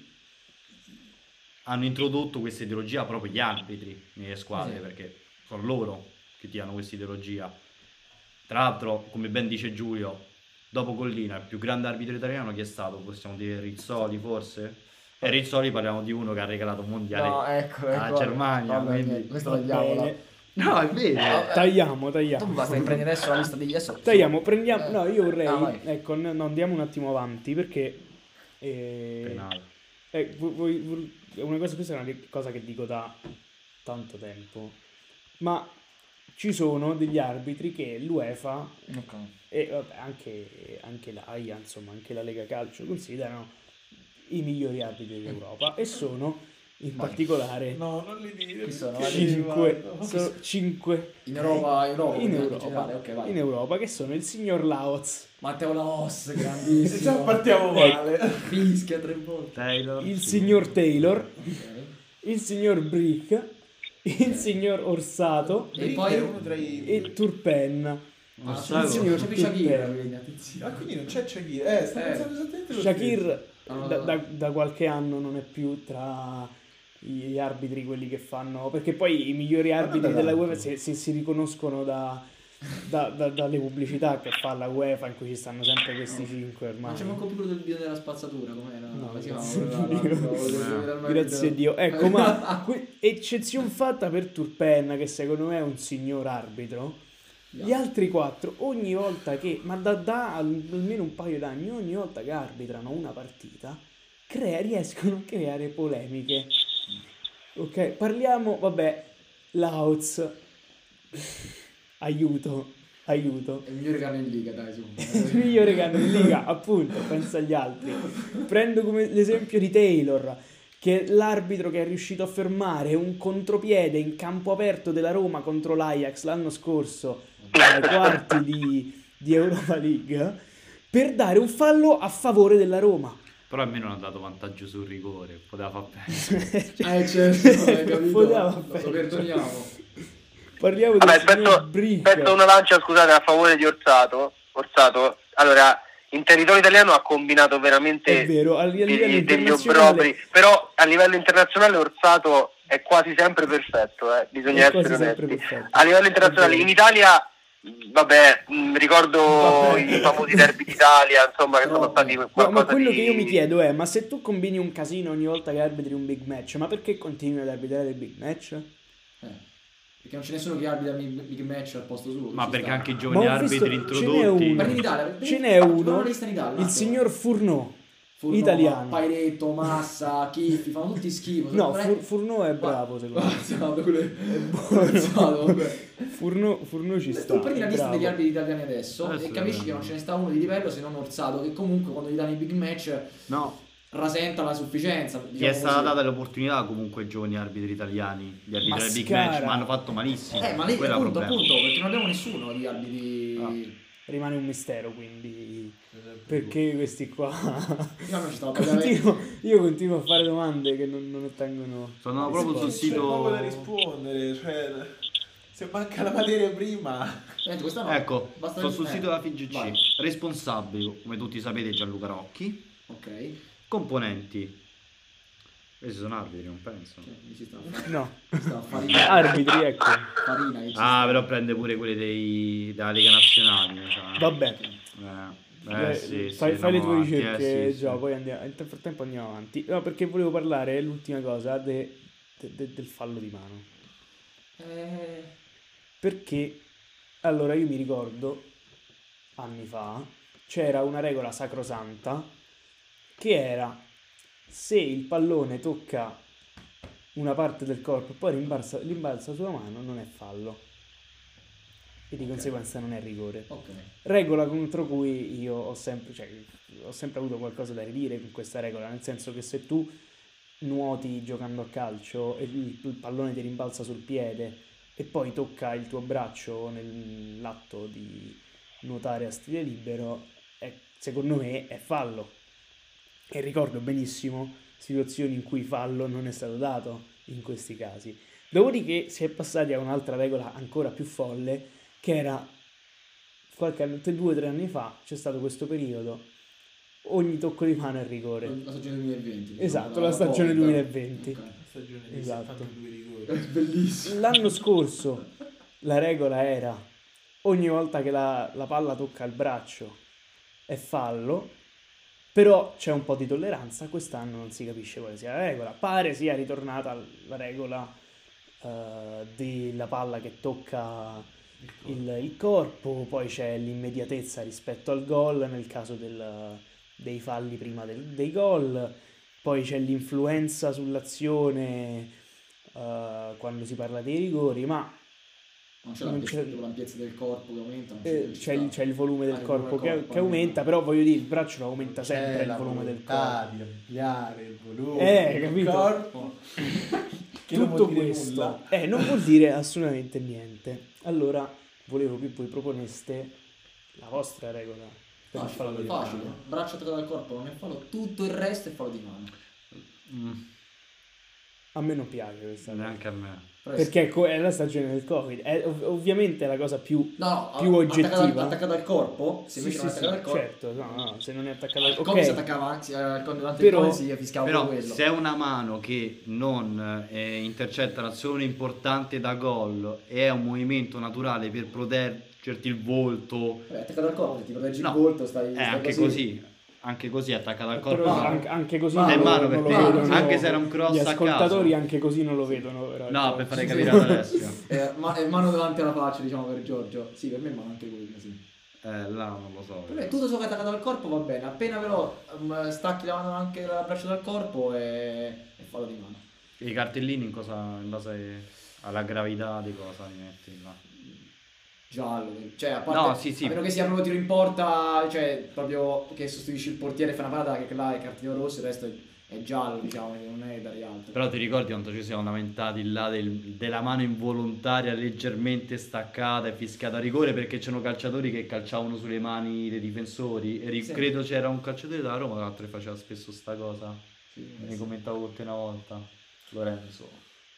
hanno introdotto questa ideologia proprio gli arbitri nelle squadre, Sì. perché sono loro che ti hanno questa ideologia. Tra l'altro, come ben dice Giulio, dopo Collina, il più grande arbitro italiano chi è stato? Possiamo dire Rizzoli forse? E Rizzoli parliamo di uno che ha regalato un mondiale No, ecco, alla ecco. Germania, Vabbè, quindi- niente, questo Va tagliamola. bene. No, è vero. Vabbè. Tagliamo, Tu tagliamo. basta che prendi adesso la lista degli adesso. Tagliamo, prendiamo. Eh. No, io vorrei. Ah, vai. Ecco, no, no, andiamo un attimo avanti perché. eh, Penale. eh, vu- vu- vu- è una cosa, questa è una cosa che dico da tanto tempo. Ma ci sono degli arbitri che l'UEFA Ok. e vabbè, anche, anche l'AIA, insomma, anche la Lega Calcio considerano i migliori arbitri d'Europa e sono in Vai. particolare No, non li dire. Chi sono? perché Vai. ci cinque, vado. sono cinque In Europa, Europa, in in Europa, generale, ok, vai. in Europa, che sono il signor Laoz, Matteo Laos, Già grandissimo. partiamo Ecco. male. Fischia tre volte. Taylor. il sì. signor Taylor, Ok. il signor Brick, il signor Orsato E E poi- poi uno tra i... e Turpen. Ah, Orsato. il signor signor Shakira, Turpen. quindi, attenzione. Ah, quindi non c'è Shakir. Eh, sto Eh. pensando esattamente lo Shakir No, da, no. da- da qualche anno non è più tra gli arbitri quelli che fanno, perché poi i migliori non arbitri da della tanto. UEFA si, si- si riconoscono da, da- da- dalle pubblicità che fa la UEFA in cui ci stanno sempre questi cinque Ma ormai. c'è manco più quello del video della spazzatura, com'era? No, Come si grazie chiamava? a Dio. Quello del- Grazie a Dio. Ecco, ma que- eccezione fatta per Turpen, che secondo me è un signor arbitro. Gli altri quattro, ogni volta che, ma da, da al- almeno un paio d'anni, ogni volta che arbitrano una partita, crea- riescono a creare polemiche. Ok, parliamo, vabbè, Laoz. Aiuto, aiuto. È il migliore cane in liga, dai, su. Il migliore che hanno in liga, appunto, pensa agli altri. Prendo come l'esempio di Taylor, che è l'arbitro che è riuscito a fermare un contropiede in campo aperto della Roma contro l'Ajax l'anno scorso ai quarti di, di Europa League per dare un fallo a favore della Roma. Però almeno non ha dato vantaggio sul rigore, poteva far perdere. Eh certo, hai capito? Poteva Lo perdere. perdoniamo. Parliamo Vabbè, del signor aspetto, Brick. aspetto una lancia, scusate, a favore di Orsato. Orsato, allora, in territorio italiano ha combinato veramente È vero, a a livello degli, degli internazionale obbrobri, però a livello internazionale Orsato è quasi sempre perfetto, eh, bisogna È quasi essere sempre onesti. perfetto. A livello internazionale, È vero. in Italia, vabbè, mh, ricordo Vabbè. i famosi derby d'Italia, insomma, che sono Troppo. stati No, qualcosa ma quello di... che io mi chiedo è, ma se tu combini un casino ogni volta che arbitri un big match, ma perché continui ad arbitrare dei big match? Eh, perché non c'è nessuno che arbitra big big match al posto suo. Ma ci perché sta. anche i Ma giovani ho visto- arbitri ce n'è introdotti... uno. Parli in Italia, Ce n'è fatti uno, una lista in Italia, il no? signor Furno, Furno, italiano. Pairetto, Massa, Chiffi, fanno tutti schifo. No, Non è- Fur- Furno è bravo secondo me. Esatto, quello è buono. Esatto, vabbè. Furno, Furno ci sta. Tu prendi la è lista bravo. degli arbitri italiani adesso Adesso e capisci è che non ce ne sta uno di livello se non Orsato, che comunque quando gli danno i big match No, rasenta la sufficienza. gli Diciamo è stata così. data l'opportunità comunque ai giovani arbitri italiani di arbitrare big Mascara. match, ma hanno fatto malissimo. Eh, ma lì Quello è il appunto, problema. appunto, perché non abbiamo nessuno di arbitri. Ah. Rimane un mistero, quindi perché questi qua Io non ci stavo per avere- continuo, io continuo a fare domande che non, non ottengono Sono proprio sul risposte. C'è poco da sito... rispondere, cioè se manca la materia prima. Senti, questa no. Ecco, Basta- sto sul eh, sito della F I G C. vai. Responsabili, come tutti sapete, Gianluca Rocchi. Ok. Componenti. Questi sono arbitri, non penso. Cioè, mi si sta a fare- No, mi sta a farina. arbitri, ecco. Farina, che ci Ah, sta. però prende pure quelli dei, della Lega Nazionale. Cioè. Vabbè, Eh, eh, Eh, sì, fai, sì, fai le andiamo tue avanti, ricerche eh, sì, già, sì. poi andiamo, nel frattempo andiamo avanti. No, perché volevo parlare, l'ultima cosa, de- de- de- del fallo di mano. Eh, Perché, allora io mi ricordo, anni fa, c'era una regola sacrosanta che era se il pallone tocca una parte del corpo e poi rimbalza, rimbalza sulla mano, non è fallo. E di conseguenza non è rigore. ok. Regola contro cui io ho sempre, cioè, ho sempre avuto qualcosa da ridire con questa regola, nel senso che se tu nuoti giocando a calcio e il, il pallone ti rimbalza sul piede e poi tocca il tuo braccio nell'atto di nuotare a stile libero, è- secondo me è fallo. E ricordo benissimo situazioni in cui fallo non è stato dato in questi casi. Dopodiché si è passati a un'altra regola ancora più folle, che era qualche anno, due o tre anni fa, c'è stato questo periodo, ogni tocco di mano è rigore. La stagione duemilaventi. diciamo, Esatto, la- la stagione Covid. duemilaventi. Ok. Stagione di Esatto. settantadue rigori. È bellissimo. L'anno scorso la regola era ogni volta che la, la palla tocca il braccio è fallo, però c'è un po' di tolleranza, quest'anno non si capisce quale sia la regola. Pare sia ritornata la regola eh, della palla che tocca il, il corpo, poi c'è l'immediatezza rispetto al gol nel caso del- dei falli prima del- dei gol, poi c'è l'influenza sull'azione eh, quando si parla dei rigori, ma Non c'è Non l'ampiezza, c'è- l'ampiezza del corpo che aumenta. non eh, ci c'è, il, sta. c'è il volume del Ah, il corpo volume che, del corpo, che aumenta, aumenta. però voglio dire, il braccio lo aumenta sempre C'è il la volume del volontà corpo. di ampliare il volume Eh, del capito? corpo. Che non Tutto vuol dire questo nulla. eh, non vuol dire assolutamente niente. Allora, volevo che voi proponeste la vostra regola per il fallo Facile, di facile. mano. Braccio attaccato al corpo non è fallo, tutto il resto è fallo di mano. Mm, A me non piace questa cosa. neanche a me. Presto. Perché è co- è la stagione del Covid. È ov- ovviamente la cosa più... No, no, più oggettiva. Attaccato, al- attaccato al corpo, se Sì, invece sì, non è sì, attaccato al corpo. certo, no, no, se non è attaccato al Al corpo si ok, attaccava anzi, al corpo durante Però- il Covid si fischiava Però quello. se è una mano che non eh, intercetta l'azione importante da gol e è un movimento naturale per proteggerti il volto, Vabbè, attaccato al corpo, se ti proteggi No, il volto, stai, è stai anche così. Anche così attaccato al corpo. però no. anche, anche così Ma non è lo- mano non per lo te, vedono, anche se era un cross gli a caso. ascoltatori anche così non lo vedono, però, No, ecco. per fare Sì, capire sì. ad Alessio. Eh, ma, è mano davanti alla faccia, diciamo, per Giorgio. Sì, per me è mano anche quella, sì. Eh, là non lo so. Per me tutto ciò che è attaccato al corpo va bene, appena però um, stacchi la mano anche il braccio dal corpo è, è fallo di mano. I cartellini in cosa, in base alla gravità di cosa li metti là? Giallo, cioè a parte, No, sì, sì. a meno che sia proprio tiro in porta, cioè proprio che sostituisci il portiere e fa una parata che là è cartellino rosso, il resto è, è giallo, diciamo, che non è da rialto. Però ti ricordi quando ci siamo lamentati là del- della mano involontaria leggermente staccata e fischiata a rigore perché c'erano calciatori che calciavano sulle mani dei difensori e ri- Sì. credo c'era un calciatore da Roma tra l'altro che faceva spesso sta cosa. Sì, Ne sì. commentavo con te una volta, Lorenzo.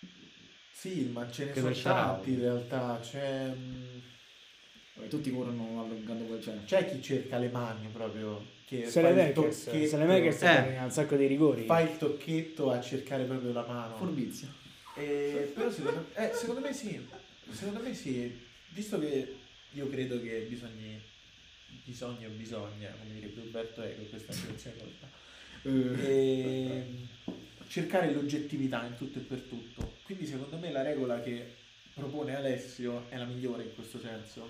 Sì, ma ce ne Credo sono Shaarawy. tanti in realtà. C'è, mm, Vabbè, tutti corrono allungando quel cioè. c'è chi cerca le mani proprio. Che fa il Selemakers, tocchetto, Selemakers Eh. ha un sacco di rigori. fa il tocchetto a cercare proprio la mano. Furbizia. Eh, però secondo, eh, secondo me sì, secondo me sì, visto che io credo che bisogni, bisogna o bisogna, come direbbe Umberto Eco, questa è una situazione corta, e cercare l'oggettività in tutto e per tutto. Quindi secondo me la regola che propone Alessio è la migliore in questo senso.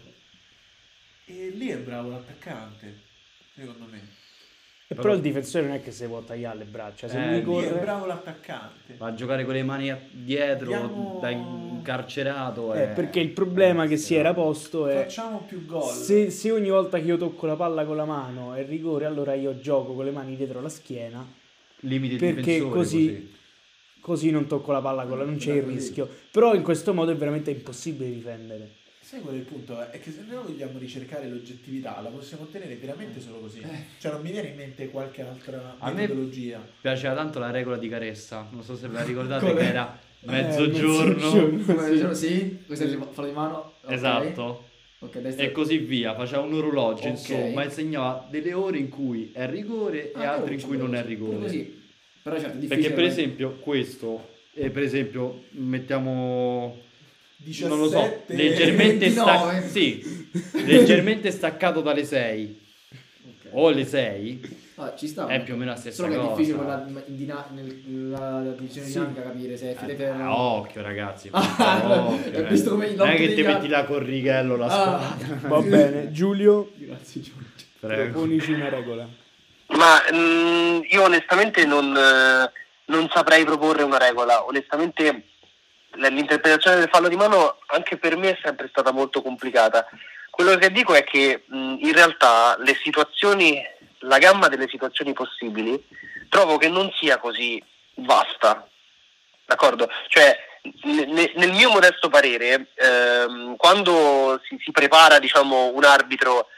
E lì è bravo l'attaccante, secondo me. E però il difensore non è che si può tagliare le braccia, se Eh, lui lì Lì corre... è bravo l'attaccante. Va a giocare con le mani a- dietro Andiamo- da incarcerato. Eh, è- perché il problema è che si era posto è Facciamo più gol. se, se ogni volta che io tocco la palla con la mano è rigore, allora io gioco con le mani dietro la schiena, limiti il perché difensore così, così non tocco la palla con la, non c'è il rischio. Però in questo modo è veramente impossibile difendere. Sai qual è il punto? È che se noi vogliamo ricercare l'oggettività la possiamo ottenere veramente solo così. Cioè non mi viene in mente qualche altra A me- metodologia. Piaceva tanto la regola di Caressa, non so se ve la ricordate Qual è? che era mezzogiorno. mezzogiorno. Come dicevo, sì, questo è il fallo di mano. ok. Esatto. Ok, destra. E così via, faceva un orologio, Ok. insomma, e segnava delle ore in cui è rigore Ah, e altre in però cui non è pure rigore. così. Però certo, è difficile. Perché per poi- esempio questo, e per esempio mettiamo, diciassette non lo so, leggermente, ventinove. stac- sì, leggermente staccato dalle sei Ok. o le sei, Ah, ci sta. è più o meno la stessa Solo che è cosa. difficile con la, in dina- nel- la divisione Sì. dinamica capire se Eh, effettivamente ah, occhio ragazzi, Ah, occhio, hai eh. visto come i non è lotti che ti degli metti la corrighello la Ah. squadra. Va bene, Giulio, Grazie Giorgio. Prego. proponici una regola. Ma mm, io onestamente non, eh, non saprei proporre una regola. Onestamente l- l'interpretazione del fallo di mano anche per me è sempre stata molto complicata. Quello che dico è che mh, in realtà le situazioni, la gamma delle situazioni possibili, trovo che non sia così vasta. D'accordo? Cioè, ne- ne- nel mio modesto parere, ehm, quando si, si prepara, diciamo, un arbitro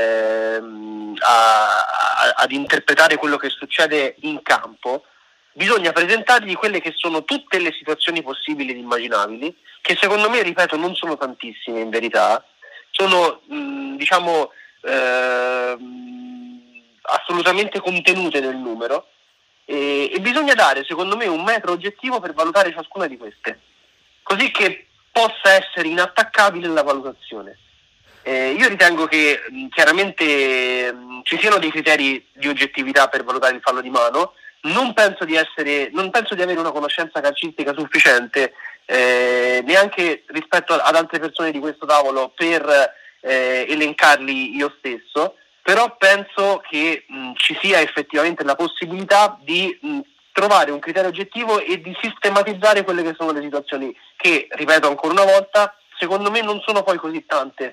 ehm, a- a- ad interpretare quello che succede in campo, bisogna presentargli quelle che sono tutte le situazioni possibili ed immaginabili, che secondo me, ripeto, non sono tantissime in verità, sono mh, diciamo ehm, assolutamente contenute nel numero, e, e bisogna dare secondo me un metro oggettivo per valutare ciascuna di queste, così che possa essere inattaccabile la valutazione. Eh, io ritengo che mh, chiaramente mh, ci siano dei criteri di oggettività per valutare il fallo di mano. Non penso di essere, non penso di avere una conoscenza calcistica sufficiente eh, neanche rispetto ad altre persone di questo tavolo per eh, elencarli io stesso, però penso che mh, ci sia effettivamente la possibilità di mh, trovare un criterio oggettivo e di sistematizzare quelle che sono le situazioni che, ripeto ancora una volta, secondo me non sono poi così tante.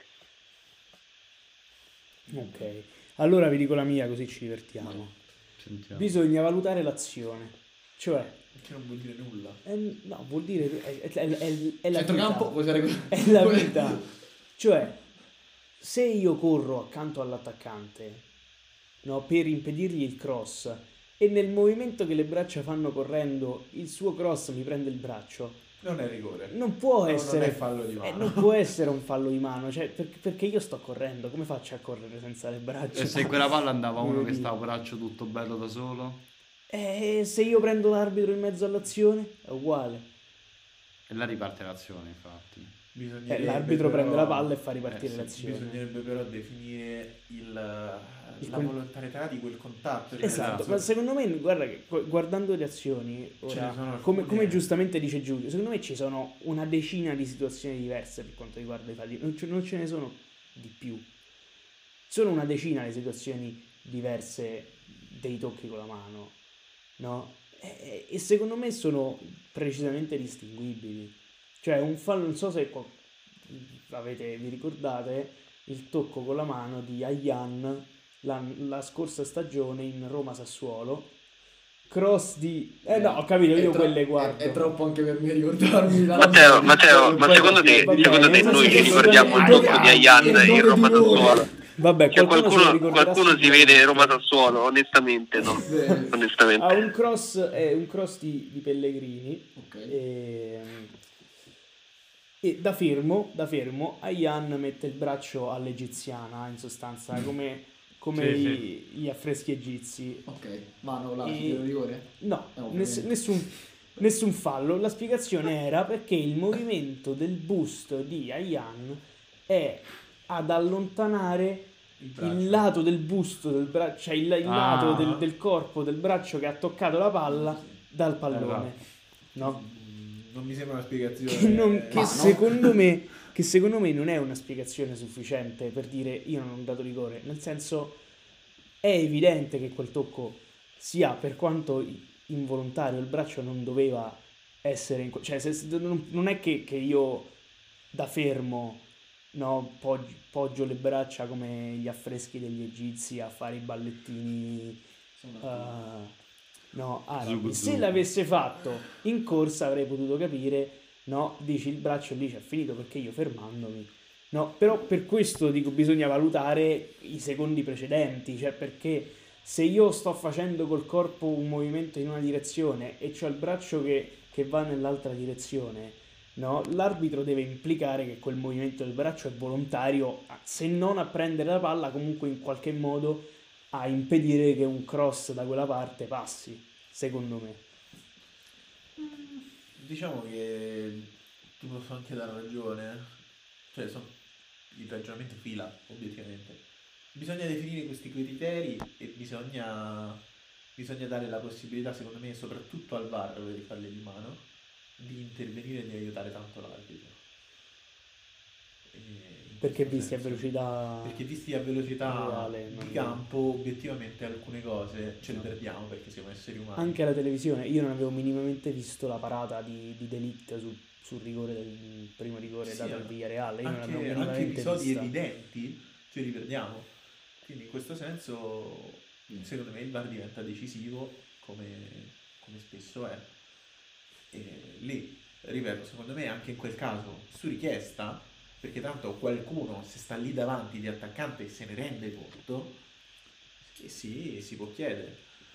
Ok, allora vi dico la mia così ci divertiamo. Sentiamo. Bisogna valutare l'azione, cioè, Che non vuol dire nulla. eh, no, vuol dire, è, è- è- è- è la Centrocampo, vita. vuoi fare così? È la vita. Cioè, se io corro accanto all'attaccante, no, per impedirgli il cross, e nel movimento che le braccia fanno correndo, il suo cross mi prende il braccio, Non è rigore. non può No, non essere è fallo di eh, mano. non può essere un fallo di mano, cioè, per- perché io sto correndo, come faccio a correre senza le braccia? E se quella palla andava uno che Vedi? stava braccio tutto bello da solo? Eh, se io prendo l'arbitro in mezzo all'azione, è uguale. E là riparte l'azione, infatti. Bisognerebbe Eh, l'arbitro però- prende la palla e fa ripartire eh, sì, l'azione. Bisognerebbe però definire il, Il la con- volontarietà di quel contatto. nel Esatto, senso- ma secondo me, guarda che gu- guardando le azioni, Ce ora, ne sono alcune- come, come giustamente dice Giulio, secondo me ci sono una decina di situazioni diverse per quanto riguarda i falli, non ce, non ce ne sono di più. Sono una decina le situazioni diverse dei tocchi con la mano, no? E, e secondo me sono precisamente distinguibili. Cioè un fallo, non so se qua- avete, vi ricordate il tocco con la mano di Ayan la, la scorsa stagione in Roma-Sassuolo, cross di... Eh no, ho capito, io È tro- quelle è- guardo. È, troppo anche per me ricordarmi. la- Matteo, Matteo, ma Poi- secondo te, vabbè, secondo te non so noi se ci sono ricordiamo il delle- gioco di Ayan il in nome Roma di voi. Sassuolo? Vabbè, Cioè, qualcuno se lo qualcuno, ricorderà qualcuno si vede sicuramente. Roma Sassuolo? Onestamente no. Bene. Onestamente. Ha un cross, è un cross di, di Pellegrini. Ok. E, e da fermo, da fermo, Ayan mette il braccio all'egiziana, in sostanza, come, come Sì, i- gli affreschi egizi. Ok, mano là, E- si tira rigore? No, Eh, ovviamente. ness- nessun, nessun fallo. La spiegazione era perché il movimento del busto di Ayan è ad allontanare Il braccio. il lato del busto del braccio, cioè il, il Ah. lato del, del corpo del braccio che ha toccato la palla dal pallone. No? Mm, Non mi sembra una spiegazione. Che, non- che Ma no. secondo me, che secondo me non è una spiegazione sufficiente per dire io non ho dato rigore. Nel senso, è evidente che quel tocco sia, per quanto involontario, il braccio non doveva essere in, cioè se- se- non, non è che, che io da fermo, no, poggio, poggio le braccia come gli affreschi degli egizi a fare i ballettini Sono d'accordo. eh, no, arabi. Zugu Se zugu. l'avesse fatto in corsa avrei potuto capire, no, dici il braccio lì c'è finito perché io fermandomi, no, però per questo dico bisogna valutare i secondi precedenti, cioè perché se io sto facendo col corpo un movimento in una direzione e c'ho il braccio che, che va nell'altra direzione, no, l'arbitro deve implicare che quel movimento del braccio è volontario, se non a prendere la palla, comunque in qualche modo a impedire che un cross da quella parte passi, secondo me. Diciamo che ti posso anche dare ragione, cioè son- il ragionamento fila, obiettivamente. Bisogna definire questi criteri e bisogna, bisogna dare la possibilità, secondo me, soprattutto al V A R per i falli di mano, di intervenire e di aiutare tanto l'arbitro. E in Perché questo visti a senso- velocità Perché visti a velocità reale, non- di campo, obiettivamente alcune cose ce le perdiamo perché siamo esseri umani. anche alla televisione, io non avevo minimamente visto la parata di, di De Ligt sul, sul rigore del primo rigore Sì, dato al anche- Villarreal, io non anche, l'avevo anche minimamente episodi vista. evidenti ce li perdiamo. Quindi in questo senso, secondo me, il V A R diventa decisivo come, come spesso è. E lì, ripeto, secondo me anche in quel caso, su richiesta, perché tanto qualcuno, se sta lì davanti di attaccante, se ne rende conto, e sì, si può chiedere.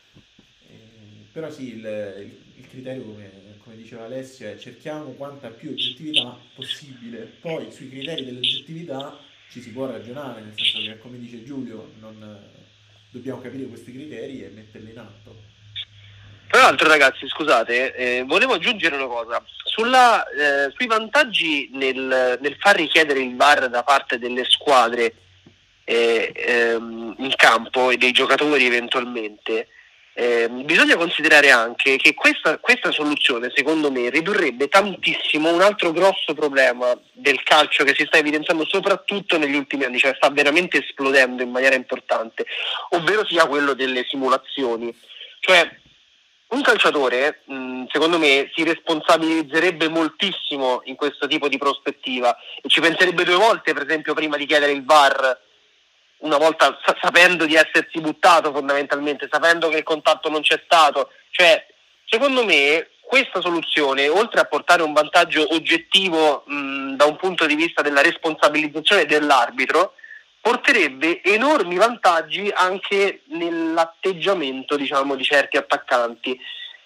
Eh, però sì, il, il- il criterio, come, come diceva Alessio, è cerchiamo quanta più oggettività possibile. Poi sui criteri dell'oggettività ci si può ragionare, nel senso che, come dice Giulio, non, dobbiamo capire questi criteri e metterli in atto. Tra l'altro, ragazzi, scusate, eh, volevo aggiungere una cosa. Sulla, eh, sui vantaggi nel, nel far richiedere il V A R da parte delle squadre eh, ehm, in campo e dei giocatori eventualmente, ehm, bisogna considerare anche che questa, questa soluzione, secondo me, ridurrebbe tantissimo un altro grosso problema del calcio che si sta evidenziando soprattutto negli ultimi anni, cioè sta veramente esplodendo in maniera importante, ovvero sia quello delle simulazioni. Cioè, un calciatore, mh, secondo me, si responsabilizzerebbe moltissimo in questo tipo di prospettiva e ci penserebbe due volte, per esempio, prima di chiedere il V A R, una volta sa- sapendo di essersi buttato fondamentalmente, sapendo che il contatto non c'è stato. Cioè, secondo me, questa soluzione, oltre a portare un vantaggio oggettivo mh, da un punto di vista della responsabilizzazione dell'arbitro, porterebbe enormi vantaggi anche nell'atteggiamento, diciamo, di certi attaccanti.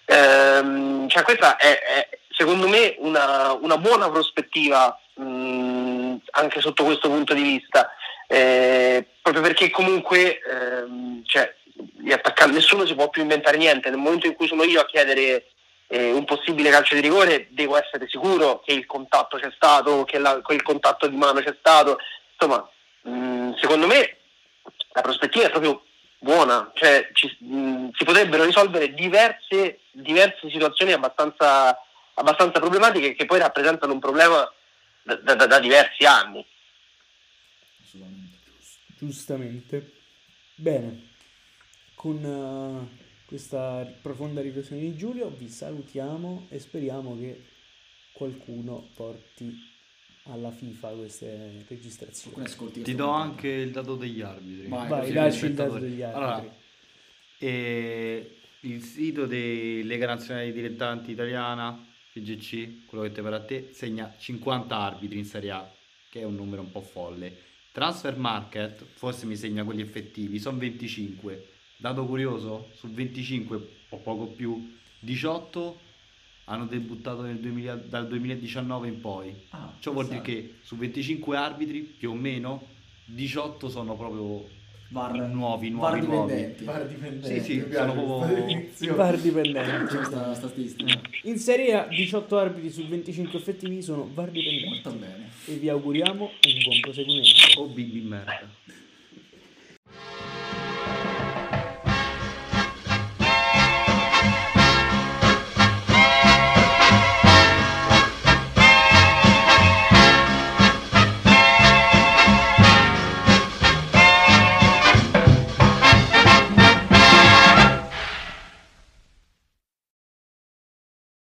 Ehm, cioè questa è, è, secondo me, una, una buona prospettiva mh, anche sotto questo punto di vista, eh, proprio perché comunque ehm, cioè, gli attaccanti, nessuno si può più inventare niente. Nel momento in cui sono io a chiedere eh, un possibile calcio di rigore, devo essere sicuro che il contatto c'è stato, che la, quel contatto di mano c'è stato, insomma. Mm, secondo me la prospettiva è proprio buona, cioè ci, mh, si potrebbero risolvere diverse, diverse situazioni abbastanza, abbastanza problematiche che poi rappresentano un problema da, da, da diversi anni. Assolutamente. Giustamente. Bene, con eh, questa profonda riflessione di Giulio vi salutiamo e speriamo che qualcuno porti alla FIFA queste registrazioni. Alcune ascolti Ti do anche il dato degli arbitri. Vai, Vai, così dacci il spettatori. dato degli arbitri. Allora, e il sito dei Lega Nazionale Dilettanti Italiana, F G C, quello che te pare a te, segna cinquanta arbitri in Serie A, che è un numero un po' folle. Transfer Market, forse mi segna quelli effettivi, sono venticinque. Dato curioso, su venticinque o poco più, diciotto hanno debuttato nel duemila, dal duemiladiciannove in poi. Ah, Ciò vuol dire pensate. che su venticinque arbitri, più o meno, diciotto sono proprio VAR, nuovi, VAR nuovi, nuovi. dipendenti. VAR dipendenti. Sì, sì, Mi piace sono questa proprio- definizione. VAR dipendenti. C'è questa, questa statistica. In Serie A diciotto arbitri su venticinque effettivi sono VAR dipendenti Molto bene. e vi auguriamo un buon proseguimento. Oh, bimbi merda.